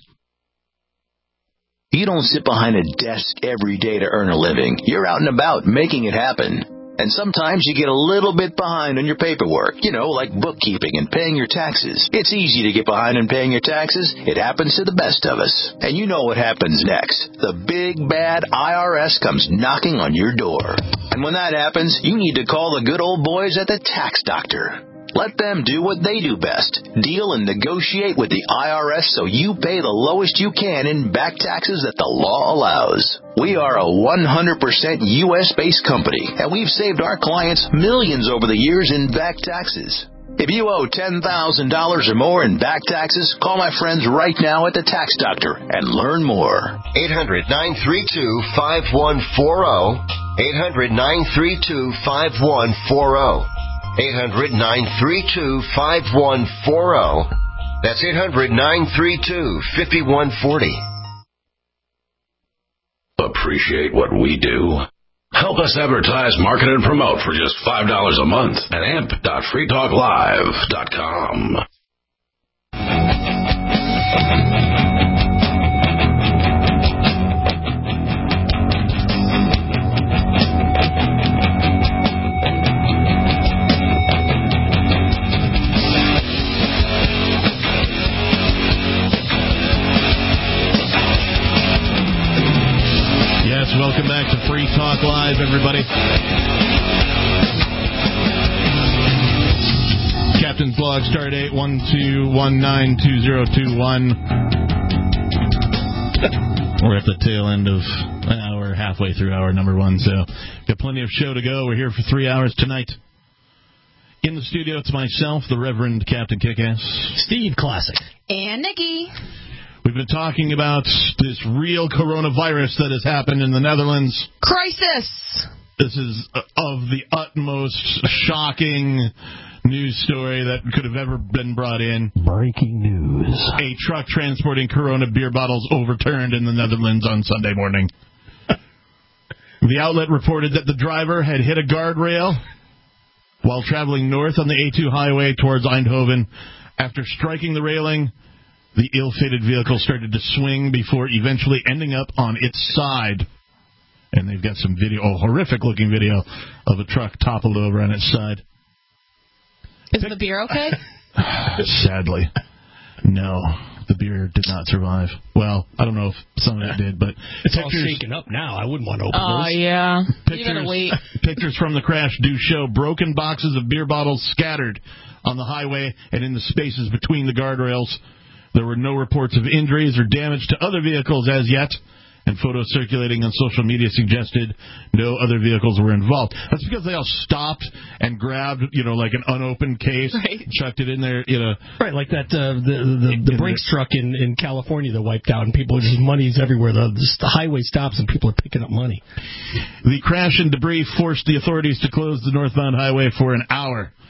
Speaker 15: You don't sit behind a desk every day to earn a living. You're out and about making it happen. And sometimes you get a little bit behind on your paperwork, you know, like bookkeeping and paying your taxes. It's easy to get behind on paying your taxes. It happens to the best of us. And you know what happens next. The big, bad I R S comes knocking on your door. And when that happens, you need to call the good old boys at the Tax Doctor. Let them do what they do best. Deal and negotiate with the I R S so you pay the lowest you can in back taxes that the law allows. We are a one hundred percent U S-based company, and we've saved our clients millions over the years in back taxes. If you owe ten thousand dollars or more in back taxes, call my friends right now at the Tax Doctor and learn more.
Speaker 16: eight hundred, nine three two, five one four zero. eight hundred, nine three two, five one four zero. eight hundred, nine three two, five one four zero. That's eight hundred, nine three two, five one four zero.
Speaker 2: Appreciate what we do? Help us advertise, market, and promote for just five dollars a month at amp dot free talk live dot com.
Speaker 3: Welcome back to Free Talk Live, everybody. Captain's Blog, start eight one two one nine two zero two one. We're at the tail end of an hour, halfway through hour number one, so got plenty of show to go. We're here for three hours tonight. In the studio, it's myself, the Reverend Captain Kickass.
Speaker 5: Steve Classic.
Speaker 4: And Nikki.
Speaker 3: We've been talking about this real coronavirus that has happened in the Netherlands.
Speaker 4: Crisis!
Speaker 3: This is of the utmost shocking news story that could have ever been brought in.
Speaker 5: Breaking news.
Speaker 3: A truck transporting Corona beer bottles overturned in the Netherlands on Sunday morning. The outlet reported that the driver had hit a guardrail while traveling north on the A two highway towards Eindhoven. After striking the railing, the ill-fated vehicle started to swing before eventually ending up on its side. And they've got some video, a horrific-looking video of a truck toppled over on its side.
Speaker 4: Is the beer okay?
Speaker 3: Sadly, no. The beer did not survive. Well, I don't know if some of it did, but
Speaker 5: it's all shaken up now. I wouldn't want to open
Speaker 4: Oh,
Speaker 5: those.
Speaker 4: yeah.
Speaker 3: Pictures,
Speaker 4: you gotta wait.
Speaker 3: Pictures from the crash do show broken boxes of beer bottles scattered on the highway and in the spaces between the guardrails. There were no reports of injuries or damage to other vehicles as yet, and photos circulating on social media suggested no other vehicles were involved. That's because they all stopped and grabbed, you know, like an unopened case, right. chucked it in there, you know.
Speaker 5: Right, like that, uh, the the, the Brinks there. truck in, in California that wiped out, and people are just, money's everywhere. The, the highway stops, and people are picking up money.
Speaker 3: The crash and debris forced the authorities to close the northbound highway for an hour.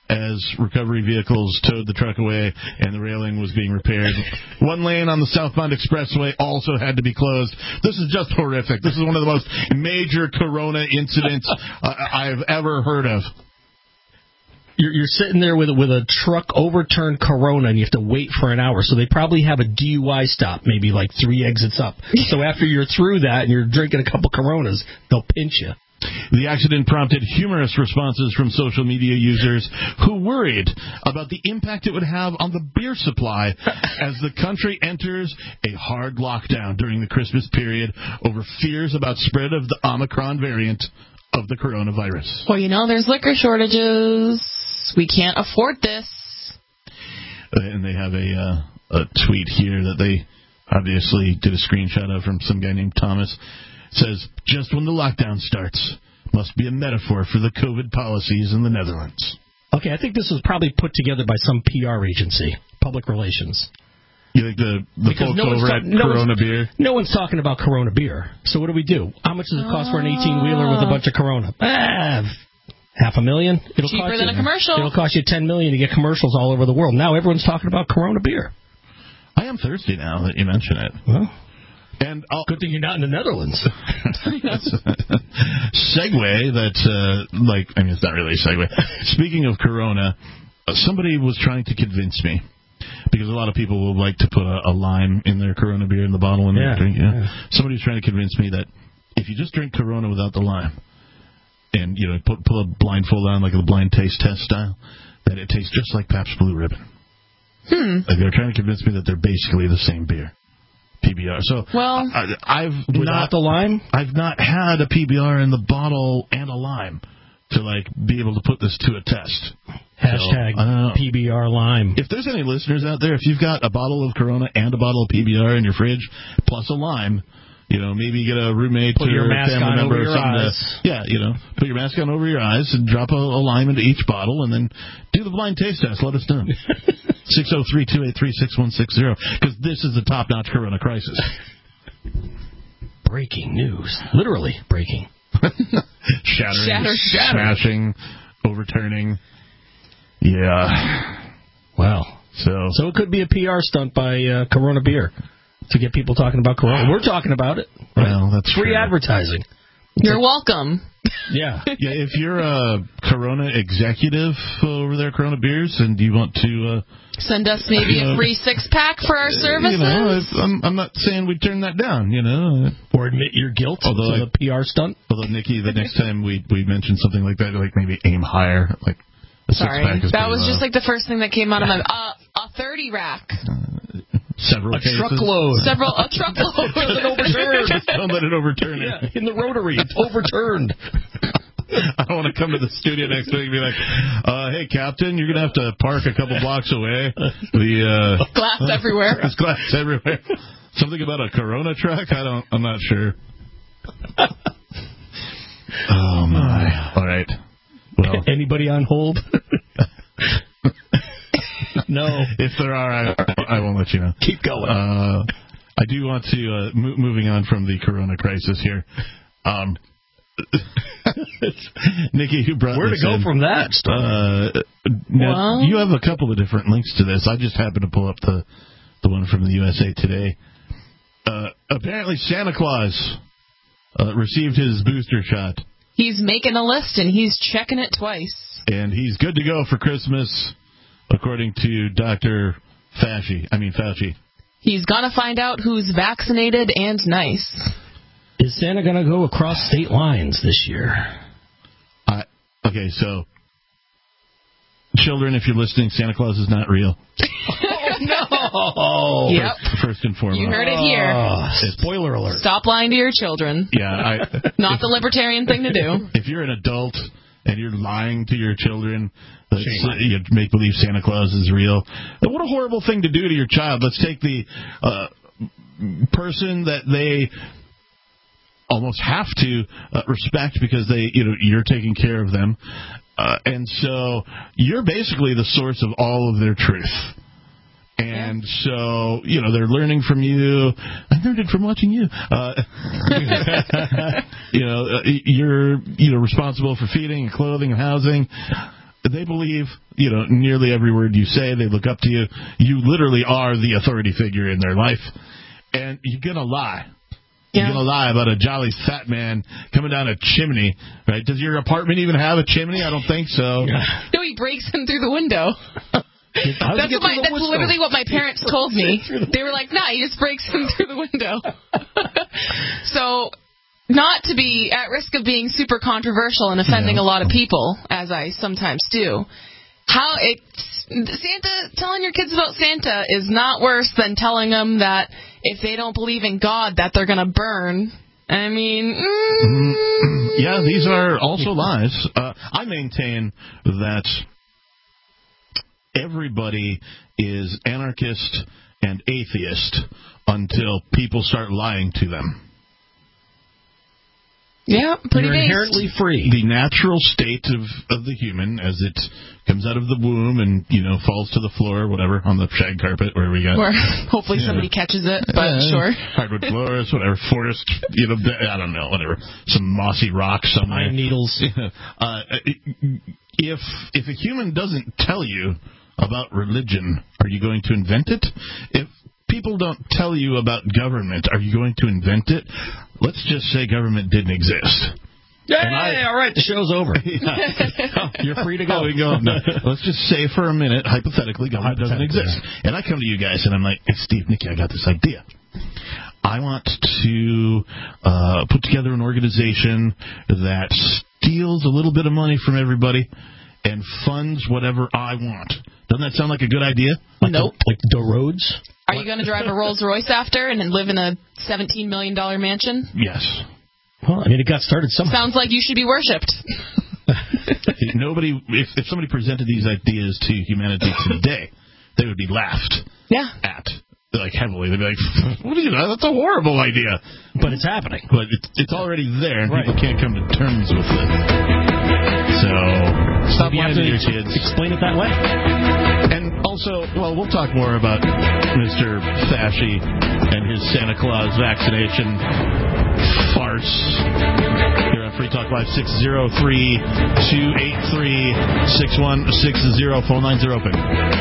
Speaker 3: as recovery vehicles towed the truck away and the railing was being repaired. One lane on the southbound expressway also had to be closed. This is just horrific. This is one of the most major corona incidents uh, I've ever heard of.
Speaker 5: You're, you're sitting there with, with a truck overturned Corona, and you have to wait for an hour. So they probably have a D U I stop, maybe like three exits up. So after you're through that and you're drinking a couple Coronas, they'll pinch you.
Speaker 3: The accident prompted humorous responses from social media users who worried about the impact it would have on the beer supply as the country enters a hard lockdown during the Christmas period over fears about spread of the Omicron variant of the coronavirus.
Speaker 4: Well, you know, there's liquor shortages. We can't afford this.
Speaker 3: And they have a, uh, a tweet here that they obviously did a screenshot of from some guy named Thomas. It says, just when the lockdown starts, must be a metaphor for the COVID policies in the Netherlands.
Speaker 5: Okay, I think this was probably put together by some P R agency, public relations.
Speaker 3: You think the, the folks no over ta- at no Corona Beer?
Speaker 5: No one's talking about Corona Beer. So what do we do? How much does it cost for an eighteen-wheeler with a bunch of Corona? Ah, half a million? It'll
Speaker 4: Cheaper
Speaker 5: cost
Speaker 4: than
Speaker 5: you,
Speaker 4: a commercial.
Speaker 5: It'll cost you ten million dollars to get commercials all over the world. Now everyone's talking about Corona Beer.
Speaker 3: I am thirsty now that you mention it.
Speaker 5: Well,
Speaker 3: and I'll,
Speaker 5: good thing you're not in the Netherlands.
Speaker 3: Segue that, uh, like, I mean, it's not really a segue. Speaking of Corona, uh, somebody was trying to convince me, because a lot of people will like to put a, a lime in their Corona beer in the bottle and
Speaker 5: yeah,
Speaker 3: drink. You know?
Speaker 5: yeah.
Speaker 3: Somebody was trying to convince me that if you just drink Corona without the lime, and, you know, put, pull a blindfold on, like a blind taste test style, that it tastes just like Pabst Blue Ribbon.
Speaker 4: Hmm.
Speaker 3: Like they're trying to convince me that they're basically the same beer. P B R. So
Speaker 4: well,
Speaker 3: I, I've
Speaker 5: without
Speaker 3: not
Speaker 5: the lime,
Speaker 3: I've not had a P B R in the bottle and a lime to like be able to put this to a test.
Speaker 5: Hashtag
Speaker 3: so,
Speaker 5: P B R lime.
Speaker 3: If there's any listeners out there, if you've got a bottle of Corona and a bottle of P B R in your fridge plus a lime, you know, maybe get a roommate
Speaker 5: put
Speaker 3: or
Speaker 5: your mask
Speaker 3: family
Speaker 5: on
Speaker 3: member
Speaker 5: over
Speaker 3: or
Speaker 5: your
Speaker 3: something.
Speaker 5: eyes.
Speaker 3: To, yeah, you know, put your mask on over your eyes and drop a, a lime into each bottle, and then do the blind taste test. Let us know. six oh three, two eight three, six one six zero, because this is the top-notch Corona crisis.
Speaker 5: Breaking news. Literally breaking.
Speaker 3: Shattering,
Speaker 4: Shatter, shatter.
Speaker 3: smashing, overturning. Yeah.
Speaker 5: Wow.
Speaker 3: So,
Speaker 5: so it could be a P R stunt by uh, Corona Beer to get people talking about Corona. We're talking about it. Right?
Speaker 3: Well, that's
Speaker 5: free
Speaker 3: true.
Speaker 5: advertising.
Speaker 4: You're welcome.
Speaker 5: Yeah.
Speaker 3: Yeah, if you're a Corona executive over there, Corona Beers, and you want to... Uh,
Speaker 4: Send us maybe
Speaker 3: uh,
Speaker 4: a free six-pack for our services.
Speaker 3: You know, if, I'm, I'm not saying we turn that down, you know.
Speaker 5: Or admit your guilt
Speaker 3: although
Speaker 5: to
Speaker 3: I,
Speaker 5: the P R stunt.
Speaker 3: Although, Nikki, the next time we we mention something like that, like maybe aim higher, like a
Speaker 4: Sorry,
Speaker 3: six-pack is
Speaker 4: that was
Speaker 3: low.
Speaker 4: just like the first thing that came out of my... Uh, a thirty rack.
Speaker 3: Uh, several
Speaker 5: a
Speaker 3: cases.
Speaker 5: truckload.
Speaker 4: Several, a truckload.
Speaker 5: overturned.
Speaker 3: Just don't let it overturn it.
Speaker 5: Yeah, in the rotary. It's overturned.
Speaker 3: I don't want to come to the studio next week and be like, uh, hey, Captain, you're going to have to park a couple blocks away. The uh,
Speaker 4: glass everywhere.
Speaker 3: There's glass everywhere. Something about a Corona truck? I don't, I'm not sure. Oh, my. All right. Well,
Speaker 5: anybody on hold? No.
Speaker 3: If there are, I, I won't let you know.
Speaker 5: Keep going.
Speaker 3: Uh, I do want to, uh, mo- moving on from the Corona crisis here. Um, Nikki, who brought
Speaker 5: Where
Speaker 3: this
Speaker 5: to go
Speaker 3: in,
Speaker 5: from that?
Speaker 3: Uh, now,
Speaker 4: well,
Speaker 3: you have a couple of different links to this. I just happened to pull up the, the one from the U S A Today. Uh, apparently, Santa Claus uh, received his booster shot.
Speaker 4: He's making a list, and he's checking it twice.
Speaker 3: And he's good to go for Christmas, according to Doctor Fauci. I mean, Fauci.
Speaker 4: He's going to find out who's vaccinated and nice.
Speaker 5: Is Santa going to go across state lines this year?
Speaker 3: Uh, okay, so, children, if you're listening, Santa Claus is not real.
Speaker 5: Oh, no!
Speaker 4: Yep.
Speaker 3: First, first and foremost.
Speaker 4: You heard it here.
Speaker 5: Oh, spoiler alert.
Speaker 4: Stop lying to your children.
Speaker 3: Yeah, I...
Speaker 4: Not the libertarian thing to do.
Speaker 3: If you're an adult and you're lying to your children that you make believe Santa Claus is real, what a horrible thing to do to your child. Let's take the uh, person that they almost have to uh, respect because they, you know, you're taking care of them, uh, and so you're basically the source of all of their truth. And so, you know, they're learning from you. I learned it from watching you. Uh, you know, you're, you know, responsible for feeding and clothing and housing. they believe, you know, nearly every word you say. They look up to you. You literally are the authority figure in their life. And you're going to lie. You're
Speaker 4: Yeah.
Speaker 3: going to lie about a jolly fat man coming down a chimney, right? Does your apartment even have a chimney? I don't think so.
Speaker 4: No, he breaks in through the window. That's, what my, that's literally what my parents told me. They were like, nah, he just breaks in through the window. So, not to be at risk of being super controversial and offending
Speaker 3: Yeah.
Speaker 4: a lot of people, as I sometimes do, how it's Santa, telling your kids about Santa is not worse than telling them that if they don't believe in God, that they're going to burn. I mean, mm,
Speaker 3: yeah, these are also lies. Uh, I maintain that everybody is anarchist and atheist until people start lying to them.
Speaker 4: Yeah, pretty
Speaker 5: You're
Speaker 4: based.
Speaker 5: inherently free.
Speaker 3: The natural state of, of the human as it comes out of the womb and, you know, falls to the floor, whatever, on the shag carpet, where we got.
Speaker 4: Or hopefully
Speaker 3: yeah.
Speaker 4: somebody catches it, but
Speaker 3: yeah,
Speaker 4: sure.
Speaker 3: Hardwood floors, whatever, forest, you know, I don't know, whatever. Some mossy rock somewhere.
Speaker 5: Pine needles.
Speaker 3: uh, if, if a human doesn't tell you about religion, are you going to invent it? If people don't tell you about government, are you going to invent it? Let's just say government didn't exist.
Speaker 5: Yeah, I, all right, the show's over.
Speaker 3: Yeah.
Speaker 5: You're free to go.
Speaker 3: Oh, go. No, let's just say for a minute, hypothetically, government doesn't exist. And I come to you guys and I'm like, hey, Steve, Nikki, I got this idea. I want to uh, put together an organization that steals a little bit of money from everybody and funds whatever I want. Doesn't that sound like a good idea?
Speaker 5: Like
Speaker 4: Nope.
Speaker 5: The, like the roads?
Speaker 4: Are you going to drive a Rolls Royce after and then live in a seventeen million dollars mansion?
Speaker 3: Yes.
Speaker 5: Well, I mean, it got started somehow.
Speaker 4: Sounds like you should be worshipped.
Speaker 3: Nobody, if, if somebody presented these ideas to humanity today, they would be laughed
Speaker 4: Yeah.
Speaker 3: at. Like heavily. They'd be like, what are you, that's a horrible idea.
Speaker 5: But it's happening.
Speaker 3: But it's, it's already there, and
Speaker 5: Right.
Speaker 3: people can't come to terms with it. So, stop
Speaker 5: Maybe you
Speaker 3: lying
Speaker 5: have
Speaker 3: to your
Speaker 5: to
Speaker 3: kids.
Speaker 5: explain it that way.
Speaker 3: And also, well, we'll talk more about Mister Fasci and his Santa Claus vaccination farce here on Free Talk Live. Six oh three, two eight three, six one six zero. Phone lines are open.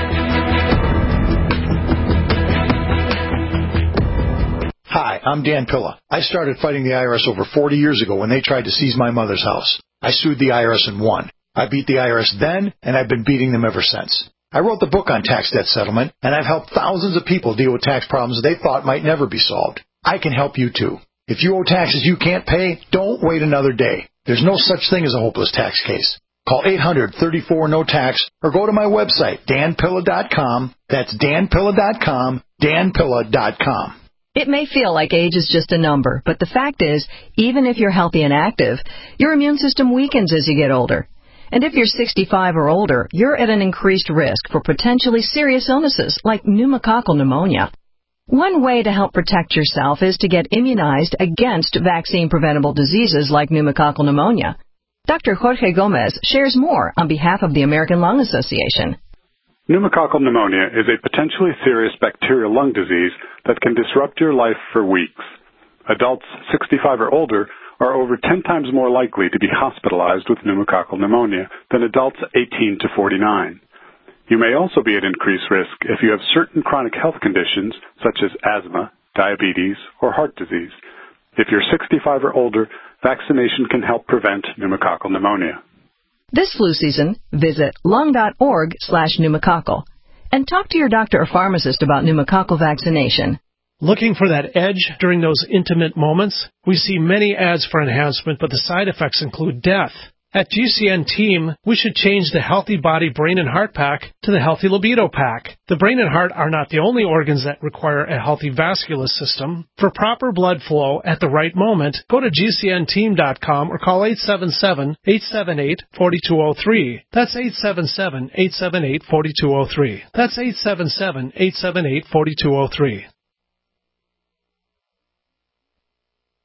Speaker 8: Hi, I'm Dan Pilla. I started fighting the I R S over forty years ago when they tried to seize my mother's house. I sued the I R S and won. I beat the I R S then, and I've been beating them ever since. I wrote the book on tax debt settlement, and I've helped thousands of people deal with tax problems they thought might never be solved. I can help you too. If you owe taxes you can't pay, don't wait another day. There's no such thing as a hopeless tax case. Call eight hundred, thirty-four, no tax or go to my website, dan pilla dot com. That's dan pilla dot com, dan pilla dot com.
Speaker 17: It may feel like age is just a number, but the fact is, even if you're healthy and active, your immune system weakens as you get older. And if you're sixty-five or older, you're at an increased risk for potentially serious illnesses like pneumococcal pneumonia. One way to help protect yourself is to get immunized against vaccine-preventable diseases like pneumococcal pneumonia. Doctor Jorge Gomez shares more on behalf of the American Lung Association.
Speaker 18: Pneumococcal pneumonia is a potentially serious bacterial lung disease that can disrupt your life for weeks. Adults sixty-five or older are over ten times more likely to be hospitalized with pneumococcal pneumonia than adults eighteen to forty-nine. You may also be at increased risk if you have certain chronic health conditions such as asthma, diabetes, or heart disease. If you're sixty-five or older, vaccination can help prevent pneumococcal pneumonia.
Speaker 17: This flu season, visit lung.org slash pneumococcal and talk to your doctor or pharmacist about pneumococcal vaccination.
Speaker 10: Looking for that edge during those intimate moments? We see many ads for enhancement, but the side effects include death. At G C N Team, we should change the Healthy Body Brain and Heart Pack to the Healthy Libido Pack. The brain and heart are not the only organs that require a healthy vascular system. For proper blood flow at the right moment, go to G C N team dot com or call eight seven seven, eight seven eight, four two zero three. That's eight seven seven, eight seven eight, four two zero three. That's eight seven seven, eight seven eight, four two zero three.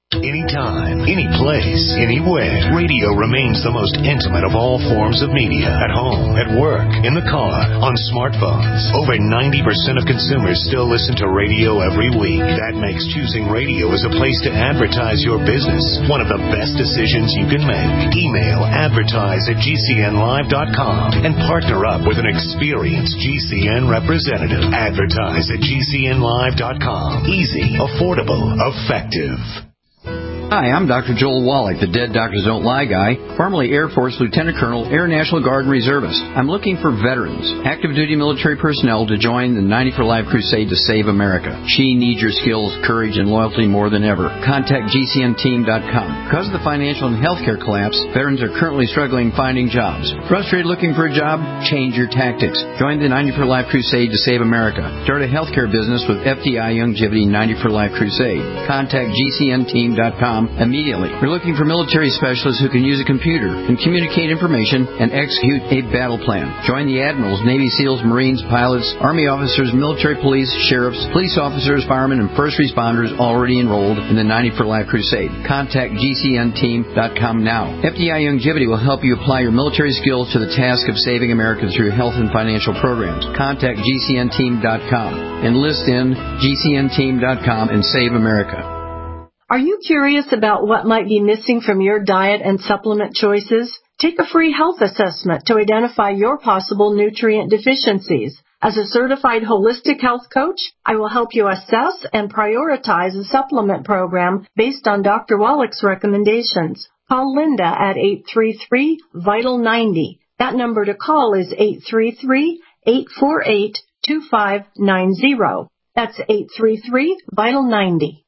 Speaker 19: Anytime, any place, anywhere, radio remains the most intimate of all forms of media. At home, at work, in the car, on smartphones. Over ninety percent of consumers still listen to radio every week. That makes choosing radio as a place to advertise your business one of the best decisions you can make. Email advertise at G C N live dot com and partner up with an experienced G C N representative. Advertise at G C N live dot com. Easy, affordable, effective.
Speaker 20: Hi, I'm Doctor Joel Wallach, the Dead Doctors Don't Lie guy, formerly Air Force Lieutenant Colonel, Air National Guard and Reservist. I'm looking for veterans, active duty military personnel to join the ninety for Life crusade to save America. She needs your skills, courage, and loyalty more than ever. Contact G C N team dot com. Because of the financial and healthcare collapse, veterans are currently struggling finding jobs. Frustrated looking for a job? Change your tactics. Join the ninety for Life crusade to save America. Start a healthcare business with F D I Youngevity ninety for Life crusade. Contact G C N team dot com immediately. We're looking for military specialists who can use a computer and communicate information and execute a battle plan. Join the admirals, Navy SEALs, Marines, pilots, Army officers, military police, sheriffs, police officers, firemen, and first responders already enrolled in the ninety for Life crusade. Contact G C N team dot com now. F D I Youngevity will help you apply your military skills to the task of saving America through health and financial programs. Contact G C N team dot com. Enlist in G C N team dot com and save America.
Speaker 21: Are you curious about what might be missing from your diet and supplement choices? Take a free health assessment to identify your possible nutrient deficiencies. As a certified holistic health coach, I will help you assess and prioritize a supplement program based on Doctor Wallach's recommendations. Call Linda at eight three three, vital ninety. That number to call is eight three three, eight four eight, two five nine zero. That's eight three three, vital ninety.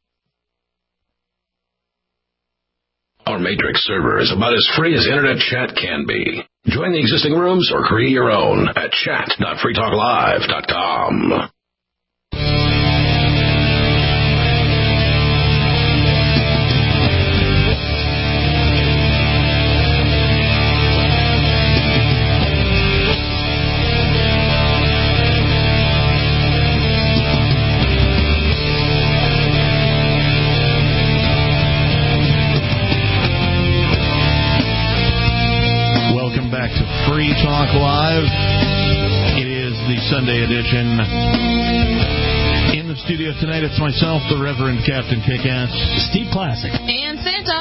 Speaker 2: Our Matrix server is about as free as internet chat can be. Join the existing rooms or create your own at chat dot free talk live dot com.
Speaker 3: Free Talk Live. It is the Sunday edition. In the studio tonight, it's myself, the Reverend Captain Kickass,
Speaker 5: Steve Classic,
Speaker 4: and Santa.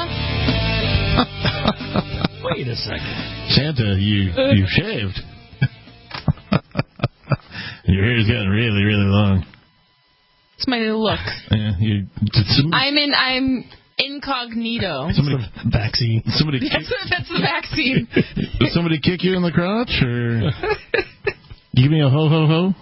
Speaker 5: Wait a second,
Speaker 3: Santa, you you shaved. Your hair's gotten really, really long.
Speaker 4: It's my new look.
Speaker 3: Yeah, you.
Speaker 4: I'm in. I'm. Incognito.
Speaker 3: Somebody,
Speaker 5: vaccine.
Speaker 3: Somebody.
Speaker 4: That's,
Speaker 3: Kick,
Speaker 4: that's the vaccine.
Speaker 3: Did somebody kick you in the crotch, or give me a ho ho ho?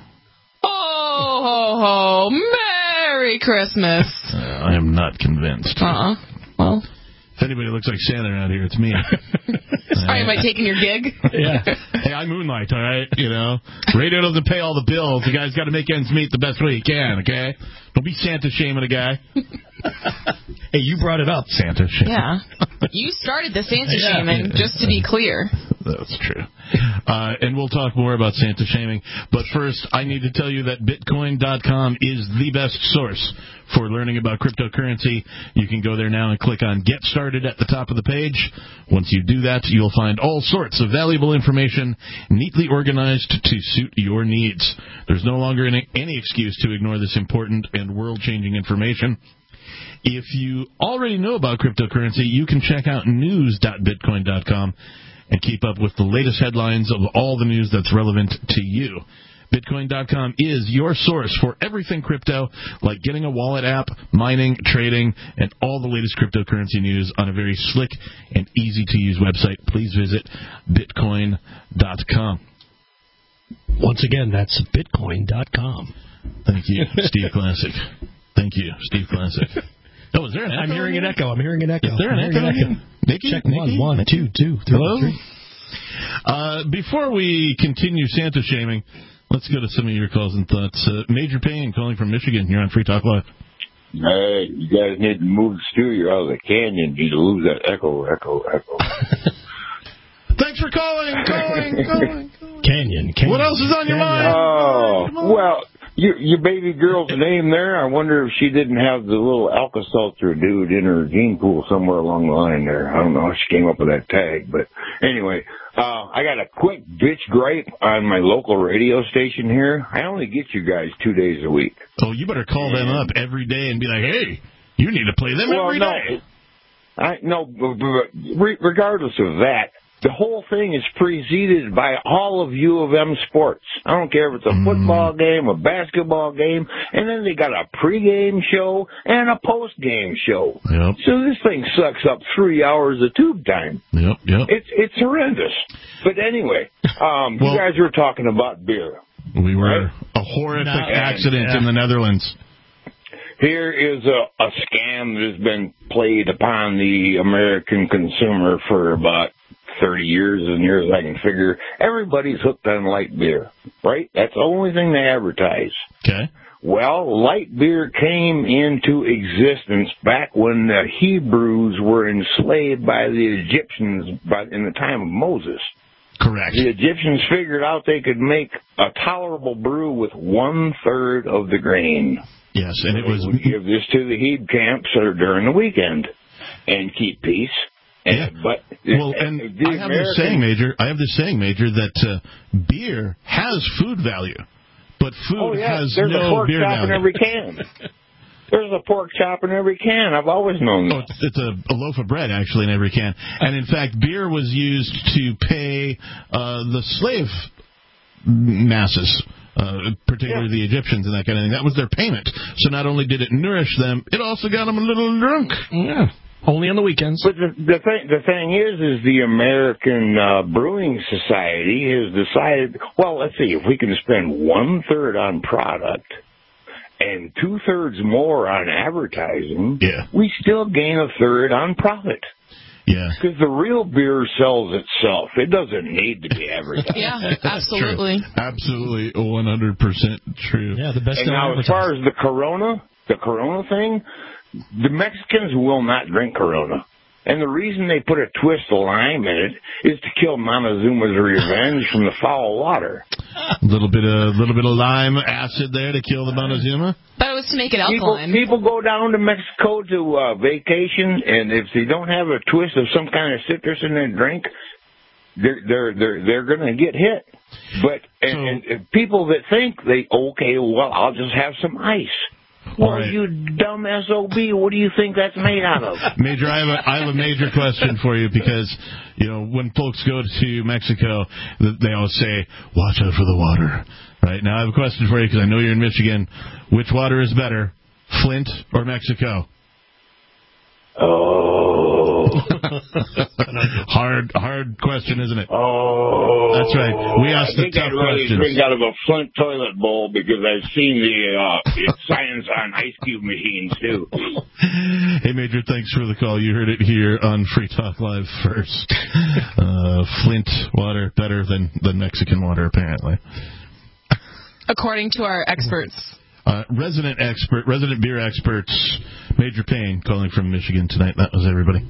Speaker 4: Ho ho ho! Merry Christmas.
Speaker 3: Uh, I am not convinced.
Speaker 4: Uh uh Well,
Speaker 3: if anybody looks like Santa around here, it's me.
Speaker 4: Sorry, am I taking your gig?
Speaker 3: Yeah. Hey, I moonlight, all right? You know, radio doesn't pay all the bills. The guy's got to make ends meet the best way he can. Okay, don't be Santa shaming a guy.
Speaker 5: Hey, you brought it up, Santa shaming.
Speaker 4: Yeah, you started the Santa
Speaker 3: yeah.
Speaker 4: shaming. Just to be clear.
Speaker 3: That's true. Uh, and we'll talk more about Santa shaming. But first, I need to tell you that Bitcoin dot com is the best source for learning about cryptocurrency. You can go there now and click on Get Started at the top of the page. Once you do that, you'll find all sorts of valuable information neatly organized to suit your needs. There's no longer any, any excuse to ignore this important and world-changing information. If you already know about cryptocurrency, you can check out news dot bitcoin dot com and keep up with the latest headlines of all the news that's relevant to you. Bitcoin dot com is your source for everything crypto, like getting a wallet app, mining, trading, and all the latest cryptocurrency news on a very slick and easy-to-use website. Please visit Bitcoin dot com.
Speaker 5: Once again, that's Bitcoin dot com.
Speaker 3: Thank you, Steve Classic. Thank you, Steve Classic. Oh, is there an echo?
Speaker 5: I'm hearing an echo. I'm hearing an echo.
Speaker 3: Is there an echo?
Speaker 5: An echo.
Speaker 3: Nikki?
Speaker 5: Check
Speaker 3: Nikki?
Speaker 5: one, one, two, two, three,
Speaker 3: Hello?
Speaker 5: three.
Speaker 3: Uh, before we continue Santa shaming, let's go to some of your calls and thoughts. Uh, Major Payne calling from Michigan. You're on Free Talk Live.
Speaker 22: Hey, you guys need to move the studio out of the canyon. You lose that echo, echo, echo.
Speaker 3: Thanks for calling, calling, calling, calling.
Speaker 5: Canyon, canyon.
Speaker 3: What else is on your mind?
Speaker 22: Oh, well, your, your baby girl's name there, I wonder if she didn't have the little Alka-Seltzer dude in her gene pool somewhere along the line there. I don't know how she came up with that tag, but anyway, uh, I got a quick bitch gripe on my local radio station here. I only get you guys two days a week.
Speaker 3: Oh, you better call them up every day and be like, hey, you need to play them
Speaker 22: well,
Speaker 3: every
Speaker 22: no,
Speaker 3: day.
Speaker 22: I, no, but, but regardless of that, the whole thing is preceded by all of U of M sports. I don't care if it's a mm. football game, a basketball game, and then they got a pregame show and a postgame show.
Speaker 3: Yep.
Speaker 22: So this thing sucks up three hours of tube time.
Speaker 3: Yep, yep.
Speaker 22: It's it's horrendous. But anyway, um, well, you guys were talking about beer.
Speaker 3: We were
Speaker 22: right?
Speaker 3: a horrific
Speaker 22: and,
Speaker 3: accident
Speaker 22: yeah.
Speaker 3: in the Netherlands.
Speaker 22: Here is a, a scam that has been played upon the American consumer for about thirty years, as near as I can figure. Everybody's hooked on light beer, right? That's the only thing they advertise.
Speaker 3: Okay.
Speaker 22: Well, light beer came into existence back when the Hebrews were enslaved by the Egyptians by, in the time of Moses.
Speaker 3: Correct.
Speaker 22: The Egyptians figured out they could make a tolerable brew with one-third of the grain.
Speaker 3: Yes, and it was...
Speaker 22: They would give this to the Heb camps or during the weekend and keep peace. And,
Speaker 3: yeah.
Speaker 22: But
Speaker 3: well, and I have this saying, Major. I have this saying, Major, that uh, beer has food value, but food
Speaker 22: oh, yeah.
Speaker 3: has
Speaker 22: There's
Speaker 3: no
Speaker 22: a pork
Speaker 3: beer
Speaker 22: chop
Speaker 3: value.
Speaker 22: in every can. There's a pork chop in every can. I've always known that.
Speaker 3: Oh, it's, it's a, a loaf of bread, actually, in every can. And, in fact, beer was used to pay uh, the slave masses, uh, particularly yeah. the Egyptians and that kind of thing. That was their payment. So not only did it nourish them, it also got them a little drunk.
Speaker 5: Yeah. Only on the weekends.
Speaker 22: But the, the thing, the thing is, is the American uh, Brewing Society has decided. Well, let's see, if we can spend one third on product and two thirds more on advertising,
Speaker 3: yeah.
Speaker 22: we still gain a third on profit.
Speaker 3: Yeah,
Speaker 22: because the real beer sells itself. It doesn't need to be advertised.
Speaker 4: Yeah, absolutely,
Speaker 3: absolutely, one hundred percent true.
Speaker 5: Yeah, the best.
Speaker 22: And now, as far as the Corona, the Corona thing. The Mexicans will not drink Corona. And the reason they put a twist of lime in it is to kill Montezuma's revenge from the foul water.
Speaker 3: A little bit of little bit of lime acid there to kill the Montezuma?
Speaker 4: But it was to make it alkaline.
Speaker 22: People, people go down to Mexico to uh, vacation, and if they don't have a twist of some kind of citrus in their drink, they're they're they're they're going to get hit. But and, so, and, and people that think they okay, well, I'll just have some ice. Well, right. You dumb S O B, what do you think that's made out of?
Speaker 3: Major, I have a, I have a major question for you because, you know, when folks go to Mexico, they always say, watch out for the water. Right? Now, I have a question for you because I know you're in Michigan. Which water is better, Flint or Mexico?
Speaker 22: Oh.
Speaker 3: hard, hard question, isn't it?
Speaker 22: Oh.
Speaker 3: That's right. We asked
Speaker 22: I
Speaker 3: the
Speaker 22: think
Speaker 3: tough
Speaker 22: I'd really
Speaker 3: questions.
Speaker 22: drink out of a Flint toilet bowl because I've seen the uh, science on ice cube machines, too.
Speaker 3: Hey, Major, thanks for the call. You heard it here on Free Talk Live first. Uh, Flint water better than, than Mexican water, apparently.
Speaker 4: According to our experts.
Speaker 3: Uh, resident expert, resident beer experts, Major Payne calling from Michigan tonight. That was everybody.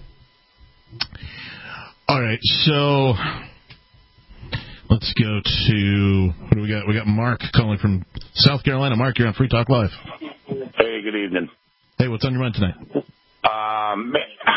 Speaker 3: All right, so let's go to, what do we got? We got Mark calling from South Carolina. Mark, you're on Free Talk Live.
Speaker 6: Hey, good evening.
Speaker 3: Hey, what's on your mind tonight?
Speaker 6: Um,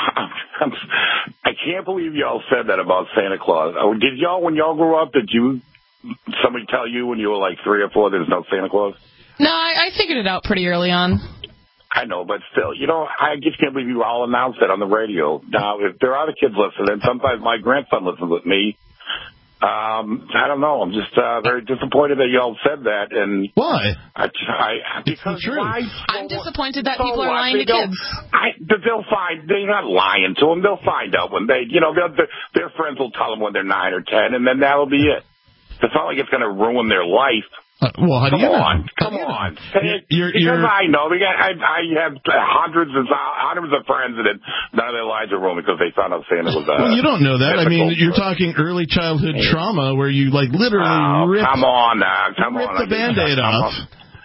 Speaker 6: I can't believe y'all said that about Santa Claus. Oh, did y'all, when y'all grew up, did you, somebody tell you when you were like three or four there's no Santa Claus?
Speaker 4: No, I, I figured it out pretty early on.
Speaker 6: I know, but still, you know, I just can't believe you all announced it on the radio. Now, if there are other kids listening, sometimes my grandson listens with me. Um, I don't know. I'm just uh, very disappointed that y'all said that. And
Speaker 3: why?
Speaker 6: I, I, because why?
Speaker 4: I'm disappointed that
Speaker 6: so
Speaker 4: people are
Speaker 6: what?
Speaker 4: lying
Speaker 6: they
Speaker 4: to kids.
Speaker 6: I, they'll find, they're not lying to them. They'll find out when they, you know, their, their friends will tell them when they're nine or ten, and then that'll be it. It's not like it's going to ruin their life.
Speaker 3: Uh, well, how do
Speaker 6: come
Speaker 3: you know?
Speaker 6: on, come on.
Speaker 3: You're,
Speaker 6: because
Speaker 3: you're...
Speaker 6: I know. We got, I, I have hundreds and hundreds of friends that none of their lives are ruined because they found out Santa was. Uh,
Speaker 3: well, you don't know that. I mean, you're talking early childhood trauma where you like literally
Speaker 6: oh,
Speaker 3: rip.
Speaker 6: Come on, now, come
Speaker 3: rip
Speaker 6: on.
Speaker 3: the Band-Aid off.
Speaker 4: I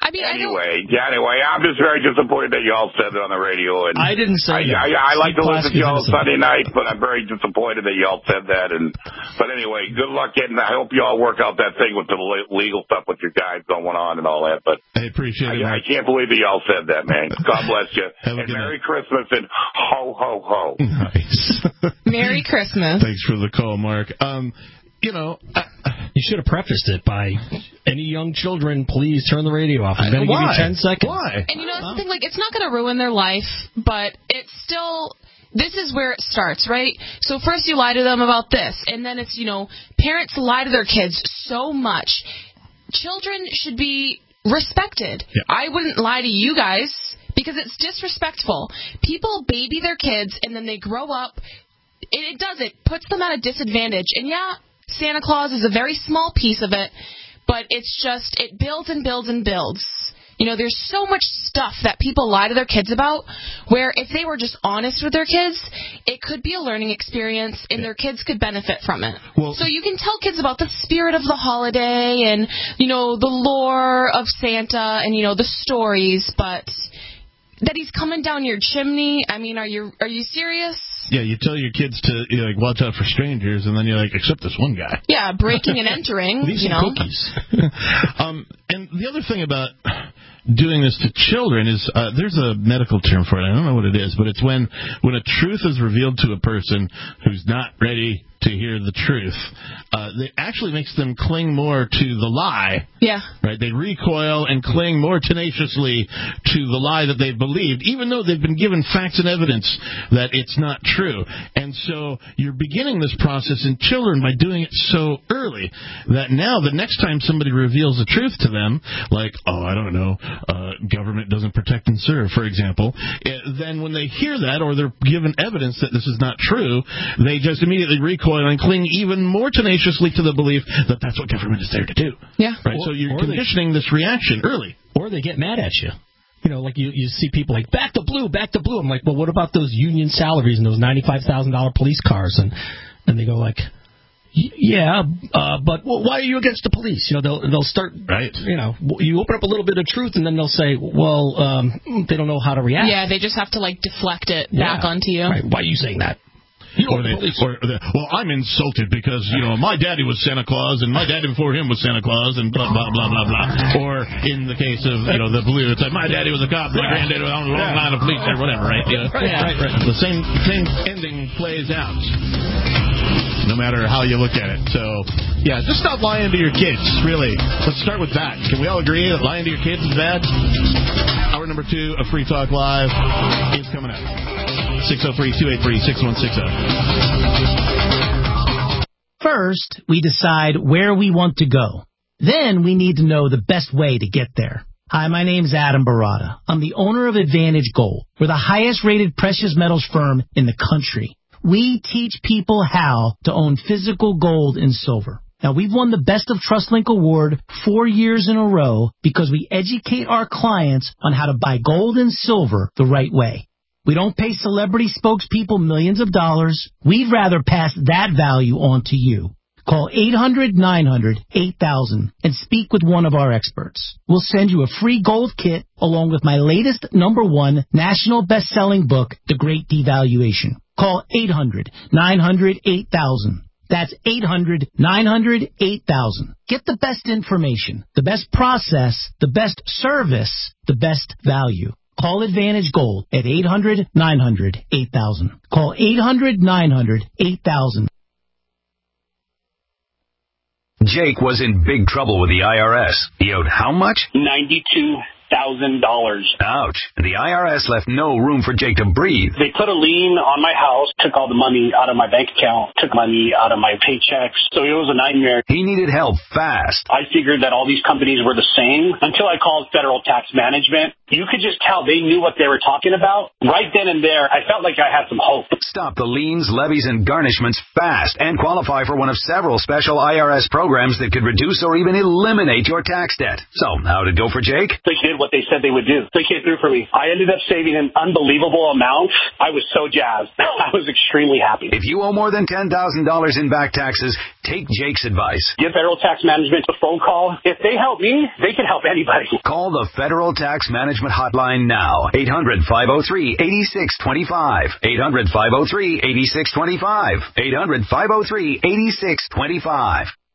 Speaker 4: I mean,
Speaker 6: anyway, I anyway, I'm just very disappointed that y'all said it on the radio. And
Speaker 5: I didn't say
Speaker 6: I,
Speaker 5: that.
Speaker 6: I, I like to listen to y'all
Speaker 5: innocent.
Speaker 6: Sunday night, but I'm very disappointed that y'all said that. And but anyway, good luck getting. I hope y'all work out that thing with the legal stuff with your guys going on and all that. But
Speaker 3: I appreciate it.
Speaker 6: I, I can't believe that y'all said that, man. God bless you. And Merry night. Christmas and ho ho ho.
Speaker 3: Nice.
Speaker 4: Merry Christmas.
Speaker 3: Thanks for the call, Mark. Um, you know, I,
Speaker 5: you should have prefaced it by, any young children, please turn the radio off. I'm going to give you ten seconds.
Speaker 3: Why?
Speaker 4: And you know, that's the thing, like, it's not going to ruin their life, but it's still, this is where it starts, right? So first you lie to them about this, and then it's, you know, parents lie to their kids so much. Children should be respected. Yeah. I wouldn't lie to you guys because it's disrespectful. People baby their kids, and then they grow up. It, it does. It puts them at a disadvantage. And, yeah, Santa Claus is a very small piece of it, but it's just, it builds and builds and builds. You know, there's so much stuff that people lie to their kids about where if they were just honest with their kids, it could be a learning experience and their kids could benefit from it. Well, so you can tell kids about the spirit of the holiday and, you know, the lore of Santa and, you know, the stories, but that he's coming down your chimney, I mean, are you are you serious?
Speaker 3: Yeah, you tell your kids to you know, like watch out for strangers, and then you're like, except this one guy.
Speaker 4: Yeah, breaking and entering.
Speaker 3: These
Speaker 4: you
Speaker 3: are
Speaker 4: know.
Speaker 3: cookies. um, and the other thing about doing this to children is uh, there's a medical term for it. I don't know what it is, but it's when when a truth is revealed to a person who's not ready to hear the truth. Uh, it actually makes them cling more to the lie.
Speaker 4: Yeah.
Speaker 3: Right? They recoil and cling more tenaciously to the lie that they've believed, even though they've been given facts and evidence that it's not true. And so you're beginning this process in children by doing it so early that now the next time somebody reveals the truth to them, like, oh, I don't know, uh, government doesn't protect and serve, for example, it, then when they hear that or they're given evidence that this is not true, they just immediately recoil and cling even more tenaciously to the belief that that's what government is there to do.
Speaker 4: Yeah.
Speaker 3: Right.
Speaker 5: Or,
Speaker 3: so you're
Speaker 5: or
Speaker 3: conditioning
Speaker 5: they,
Speaker 3: this reaction early.
Speaker 5: Or they get mad at you. You know, like you, you see people like, back to blue, back to blue. I'm like, well, what about those union salaries and those ninety-five thousand dollars police cars? And and they go like, yeah, uh, but well, why are you against the police? You know, they'll they'll start,
Speaker 3: right.
Speaker 5: You know, you open up a little bit of truth, and then they'll say, well, um, they don't know how to react.
Speaker 4: Yeah, they just have to like deflect it
Speaker 5: yeah.
Speaker 4: back onto you.
Speaker 5: Right. Why are you saying that? You
Speaker 3: or they, or the, well, I'm insulted because, you know, my daddy was Santa Claus and my daddy before him was Santa Claus and blah, blah, blah, blah, blah. Or in the case of, you know, the blue, it's like my daddy was a cop, my granddaddy was on a long line of police or whatever, right? Yeah.
Speaker 5: Right, yeah. right, right.
Speaker 3: The same, same ending plays out, no matter how you look at it. So, yeah, just stop lying to your kids, really. Let's start with that. Can we all agree that lying to your kids is bad? Hour number two of Free Talk Live is coming up. six oh three, two eight three, six one six oh.
Speaker 1: First, we decide where we want to go. Then we need to know the best way to get there. Hi, my name's Adam Barada. I'm the owner of Advantage Gold. We're the highest rated precious metals firm in the country. We teach people how to own physical gold and silver. Now, we've won the Best of TrustLink Award four years in a row because we educate our clients on how to buy gold and silver the right way. We don't pay celebrity spokespeople millions of dollars. We'd rather pass that value on to you. Call eight hundred, nine hundred, eight thousand and speak with one of our experts. We'll send you a free gold kit along with my latest number one national best-selling book, The Great Devaluation. Call eight hundred, nine hundred, eight thousand. That's eight hundred, nine hundred, eight thousand. Get the best information, the best process, the best service, the best value. Call Advantage Gold at eight hundred, nine hundred, eight thousand. Call eight hundred, nine hundred, eight thousand.
Speaker 9: Jake was in big trouble with the I R S. He owed how much?
Speaker 23: ninety-two thousand dollars.
Speaker 9: Ouch. The I R S left no room for Jake to breathe.
Speaker 23: They put a lien on my house, took all the money out of my bank account, took money out of my paychecks. So it was a nightmare.
Speaker 9: He needed help fast.
Speaker 23: I figured that all these companies were the same until I called Federal Tax Management. You could just tell they knew what they were talking about. Right then and there, I felt like I had some hope.
Speaker 9: Stop the liens, levies, and garnishments fast and qualify for one of several special I R S programs that could reduce or even eliminate your tax debt. So, how'd it go for Jake?
Speaker 23: They did what they said they would do. They came through for me. I ended up saving an unbelievable amount. I was so jazzed. I was extremely happy.
Speaker 9: If you owe more than ten thousand dollars in back taxes, Take Jake's advice.
Speaker 23: Give Federal Tax Management a phone call. If they help me, they can help anybody.
Speaker 9: Call the Federal Tax Management Hotline now. eight hundred, five oh three, eight six two five. eight hundred, five oh three, eight six two five. eight hundred, five oh three, eight six two five.